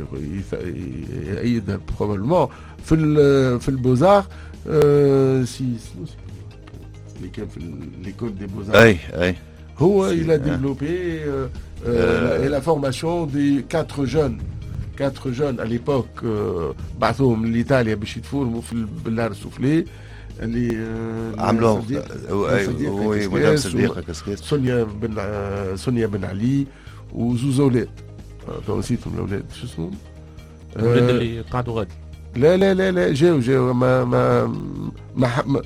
يأيدها probablement في ال في البوزار euh, si اللي كان في l'école des beaux-arts اي اي هو il a développé euh, euh, la formation des quatre jeunes quatre jeunes à l'époque بعثوهم لإيطاليا باش يتفورموا في البلار السفلي اللي عملوا مدام صديقه كاسكيس سونيا بن سونيا بن علي وزوز اولاد تو نسيتهم الاولاد شو اسمهم الاولاد اللي قعدوا غادي لا لا لا لا جاو جاو ما ما ما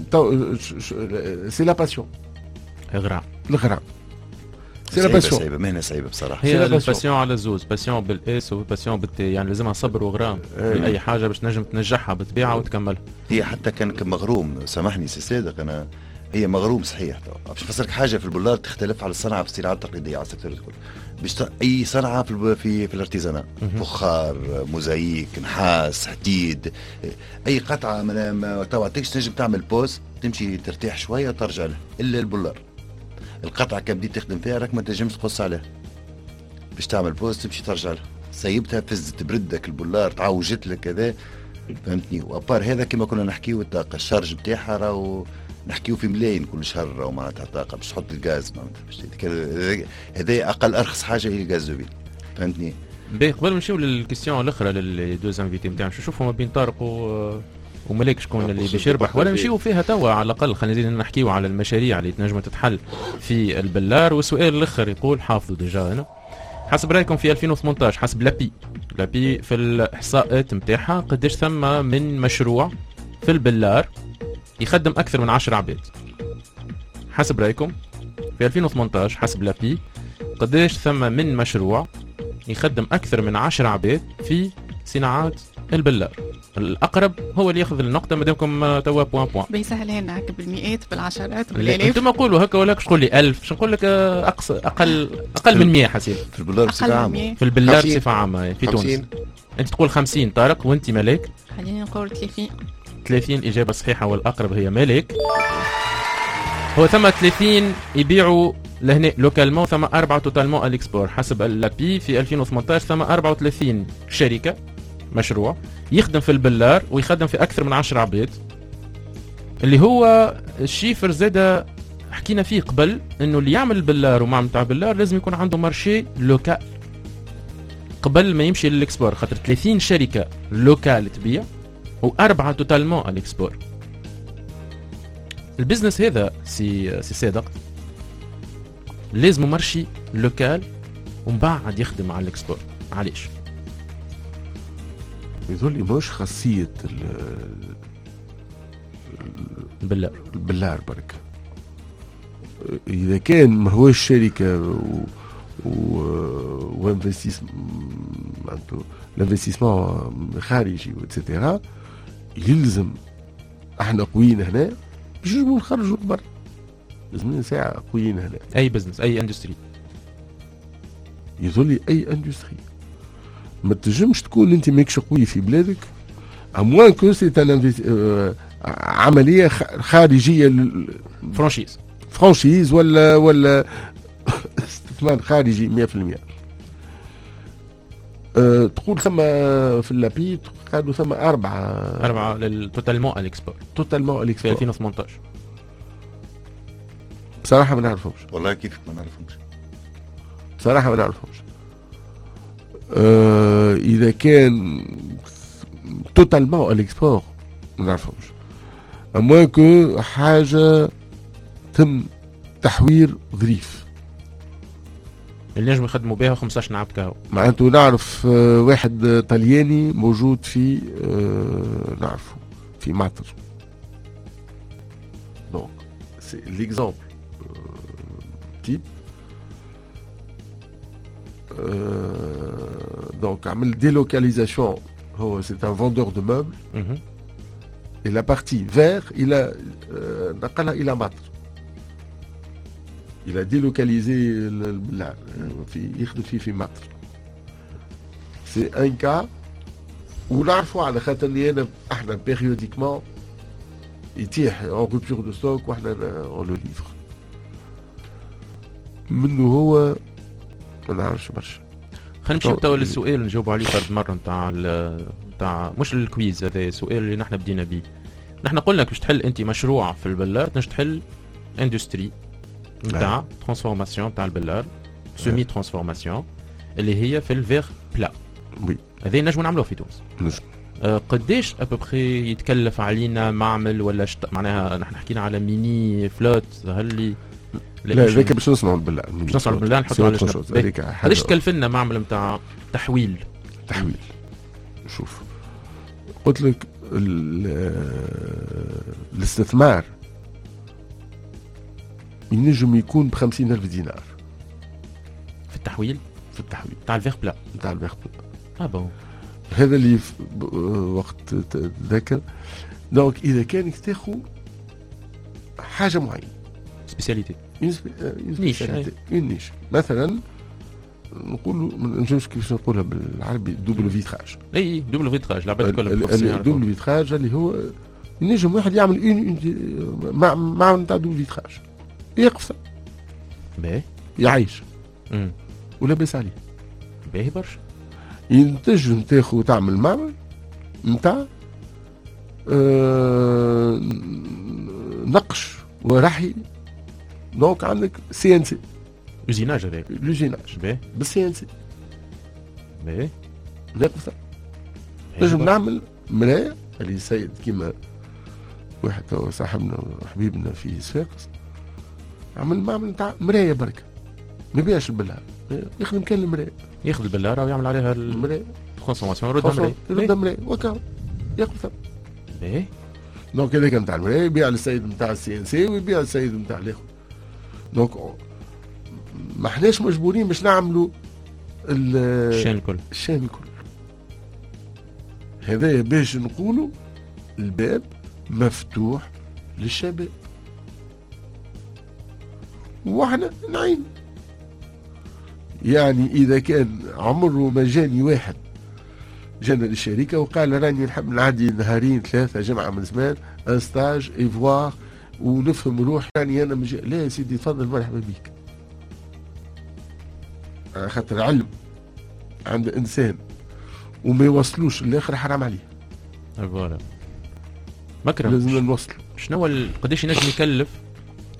سي لا باسيون غرام الغرام سي لا باسيون صعيبه مهنه صعيبه بصراحه هي الباسيون على الزوز باسيون بالاس وباسيون بالتي يعني لازمها صبر وغرام في اي حاجه باش تنجم تنجحها بتبيعها وتكملها. هي حتى كان مغروم سامحني سي صادق انا هي مغروم صحيح باش نفسرك حاجه في البولار تختلف على الصنعه في الصناعات التقليديه على السيكتور الكل باش اي صنعه في في, في الارتيزانات فخار موزايك نحاس حديد اي قطعه ما توا تنجم تعمل بوز تمشي ترتاح شويه وترجع له الا البولار القطعه كان بديت تخدم فيها راك ما تنجمش تقص عليها باش تعمل بوز تمشي ترجع لها سيبتها فزت بردك البولار تعوجت لك كذا فهمتني وابار هذا كما كنا نحكيو الطاقه الشارج نتاعها راهو نحكيو في ملايين كل شهر راهو معناتها طاقه باش تحط الغاز معناتها هذا اقل ارخص حاجه هي الغازوبيل فهمتني. باهي قبل ما نمشيو للكيستيون الاخرى للدوز انفيتي نتاعنا شو نشوفوا ما بين طارق و وملاك شكون اللي باش يربح ولا نمشيو فيها توا على الاقل خلينا نزيد نحكيو على المشاريع اللي تنجم تتحل في البلار. والسؤال الاخر يقول حافظوا ديجا هنا حسب رايكم في ألفين وثمانطاش حسب لابي لابي في الاحصاءات نتاعها قداش ثم من مشروع في البلار يخدم اكثر من عشرة عباد حسب رايكم في ألفين وثمانطاش حسب لابي قداش ثم من مشروع يخدم اكثر من عشرة عباد في صناعات البلار. الاقرب هو اللي ياخذ النقطه مادامكم توا بوان بوان بيسهل لنا هكا بالمئات بالعشرات بالالاف انتم قولوا هكا ولا تقول لي ألف باش نقول لك اقصى اقل اقل من مية حسين في البلار بصفه عامه في البلار بصفه عامه في تونس. انت تقول خمسين طارق وانت ملاك خليني نقول ثلاثين ثلاثين اجابه صحيحه والاقرب هي ملاك. هو ثم ثلاثين يبيعوا لهنا لوكالمون ثم أربعة توتالمون الاكسبور حسب اللابي في ألفين وثمانطاش ثم أربعة وثلاثين شركه مشروع يخدم في البلار ويخدم في اكثر من عشرة عباد اللي هو الشيفر زاد حكينا فيه قبل انه اللي يعمل بلار ومعمل تاع بلار لازم يكون عنده مارشي لوكال قبل ما يمشي للاكسبور، خاطر ثلاثين شركه لوكال تبيع واربعه توتالمون على الاكسبور. البزنس هذا سي سي صادق لازم مارشي لوكال ومن بعد يخدم على الاكسبور. علاش؟ يظل لي مش خاصيه البلار البلار برك. اذا كان ما هوش شركه و و وانفستيسمون معناتو الانفستيسمون خارجي واتسيتيرا، يلزم احنا قويين هنا باش نجمو نخرجوا برا. لازمنا ساعه قويين هنا. اي بزنس اي اندستري يظل لي اي اندستري ما تنجمش تكون انت ماكش قوي في بلادك اموان كو سي ان عمليه خارجيه فرانشيز فرانشيز ولا ولا استثمار خارجي مية بالمية. أه تقول ثم في اللابيت قالوا ثم أربعة أربعة للتوتالمون الإكسبور توتالمون الإكسبور في ألفين وثمانية عشر. بصراحة ما نعرفهمش والله كيف ما نعرفهمش بصراحة ما نعرفهمش. أه إذا كان توتالمون الإكسبور ما نعرفهمش، أما كو حاجة تم تحوير ظريف اللي نجم يخدموا بها خمسطاش نعب كاو. معناته نعرف واحد طلياني موجود في آه نعرفه في معطر. دونك سي ليكزامبل تيب. دونك عمل ديلوكاليزاسيون. هو سي ان فوندور دو موبل et la partie vert il a euh, نقلها الى معطر. il a délocalisé البلار في يخدم فيه في معطر. سي ان كا ونعرفوا على خاطر اللي انا احنا بيريوديكمون يتيح اون روبتور دو ستوك واحنا اون لو ليفر منه. هو ما نعرفش برشا. خلينا نمشيو توا للسؤال اللي نجاوبوا عليه فرد مره نتاع نتاع مش الكويز. هذا السؤال اللي نحن بدينا به. نحن قلنا باش تحل انت مشروع في البلار تنجم تحل اندستري نتاع ترانسفورماسيون تاع البلار سيمي ترانسفورماسيون اللي هي في الفيغ بلا. وي هذا نجموا نعملوه في تونس. نجم. أه قديش ابوبخي يتكلف علينا معمل ولا شت... معناها نحن حكينا على ميني فلوت هل لي لا هذاك باش نسمعوا بالله باش نسمعوا بالله نحطوا على جنب. قديش تكلف لنا معمل نتاع تحويل تحويل؟ شوف قلت لك الاستثمار ينجم يكون بخمسين ألف دينار في التحويل. في التحويل تاع الفيغ بلا تاع الفيغ بلا. اه بون هذا اللي وقت ذاك. دونك اذا كانك تاخذ حاجه معينه سبيسياليتي نيش نيش مثلا نقولوا ما نجمش كيفاش نقولها بالعربي دوبل فيتراج. اي دوبل فيتراج العباد كلها دوبل فيتراج اللي هو ينجم واحد يعمل اون مع مع نتاع دوبل فيتراج يقفز باهي يعيش امم ولاباس عليه باهي برشا. ينتجم تاخذ تعمل معمل نتاع آه نقش ورحي. دونك عندك سي ان سي يوزيناج. هذاك يوزيناج باهي بالسي ان سي باهي ناقصه. نجم نعمل مرايه اللي سيد كيما واحد صاحبنا وحبيبنا في صفاقس عمل معمل نتاع مرايه برك ما يبيعش البلار يخدم كان المرايه ياخذ البلاره ويعمل عليها المرايه ترانسفورماسيون يردها مرايه يردها مرايه وكا ياخذ ثمن. باهي دونك هذاك نتاع المرايه يبيع للسيد نتاع السي ان سي ويبيع للسيد نتاع الاخر. دونك ما احناش مجبورين باش نعملوا الشان الكل الشان الكل. هذا باش نقولوا الباب مفتوح للشباب واحنا نعين. يعني اذا كان عمره ما جاني واحد جانا للشركه وقال راني نحب نعدي نهارين ثلاثه جمعه من زمان استاج ايفوار ونفهم روحي يعني انا مجي... لا يا سيدي تفضل مرحبا بك. خاطر علم عند انسان وما يوصلوش الاخر حرام عليه. فوالا مكرم لازم نوصل. شنو ال... قداش ينجم يكلف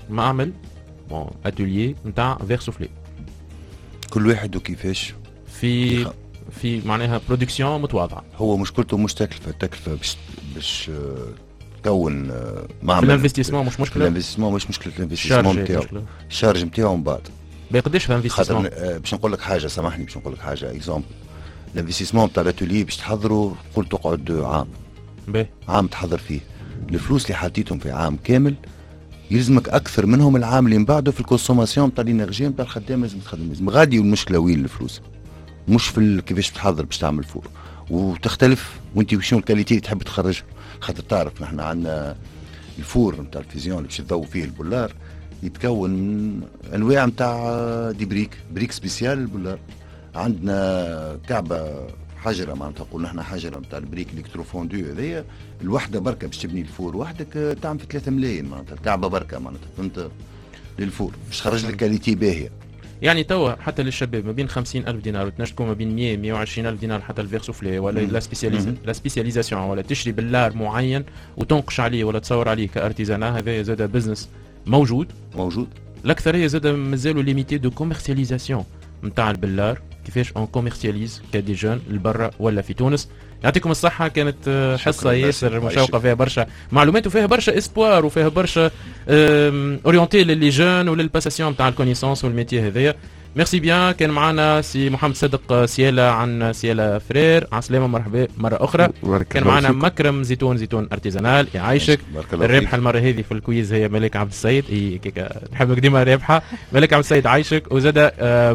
معمل بون اتوليي نتاع فيغ سوفلي كل واحد وكيفاش في في معناها برودكسيون متواضعه. هو مشكلته مش تكلفه التكلفه باش باش تكون معمل. الانفستيسمون مش مشكله. الانفستيسمون مش مشكله الانفستيسمون نتاعو. الشارج نتاعو من بعد. قداش في انفستيسمون؟ باش نقول لك حاجه سامحني باش نقول لك حاجه اكزومبل. الانفستيسمون تاع الاتولي باش تحضروا قول تقعد عام. باهي. عام تحضر فيه. الفلوس اللي حطيتهم في عام كامل يلزمك اكثر منهم العام اللي من بعده في الكونسوماسيون تاع الانرجي نتاع الخدام لازم تخدم لازم غادي. المشكله وين الفلوس؟ مش في كيفاش تحضر باش تعمل فور وتختلف وانت وشنو الكاليتي اللي تحب تخرجها. خاطر تعرف نحن عندنا الفور نتاع الفيزيون اللي باش تضوي فيه البولار يتكون من انواع نتاع دي بريك بريك سبيسيال البولار. عندنا كعبه حجره معناتها نقول نحن حجره نتاع البريك الكتروفوندو هذيا الوحده بركه باش تبني الفور وحدك تعمل في ثلاثة ملايين معناتها الكعبه بركه معناتها فهمت للفور باش تخرج لك كاليتي باهيه. يعني توا حتى للشباب ما بين خمسين ألف دينار وتنجم تكون ما بين مية مية وعشرين ألف دينار حتى الفيغ سوفلي ولا لا سبيسياليز لا سبيسياليزاسيون ولا تشري باللار معين وتنقش عليه ولا تصور عليه كارتيزانا. هذا زاد بزنس موجود موجود. الاكثريه زاد مازالوا ليميتي دو كوميرسياليزاسيون نتاع البلار. كيفاش اون كوميرسياليز كدي جون لبرا ولا في تونس. يعطيكم الصحه كانت حصه ياسر مشوقه فيها برشا معلومات وفيها برشا اسبوار وفيها برشا اورينتي للي جون وللباساسيون نتاع الكونيسونس والميتي هذايا. ميرسي بيان. كان معنا سي محمد صدق سياله عن سياله فرير. على السلامه مرحبا مره اخرى. كان معنا مكرم زيتون زيتون ارتيزانال يعيشك. الرابحه المره هذه في الكويز هي ملك عبد السيد. اي كيكا نحبك ديما رابحه. ملك عبد السيد عايشك. وزاد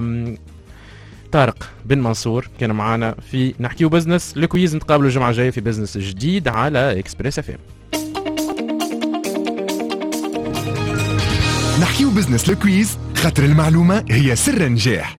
طارق بن منصور كان معنا في نحكيو بزنس. الكويز نتقابلوا الجمعه الجايه في بزنس جديد على اكسبريس اف ام. نحكيو بزنس الكويز خاطر المعلومه هي سر النجاح.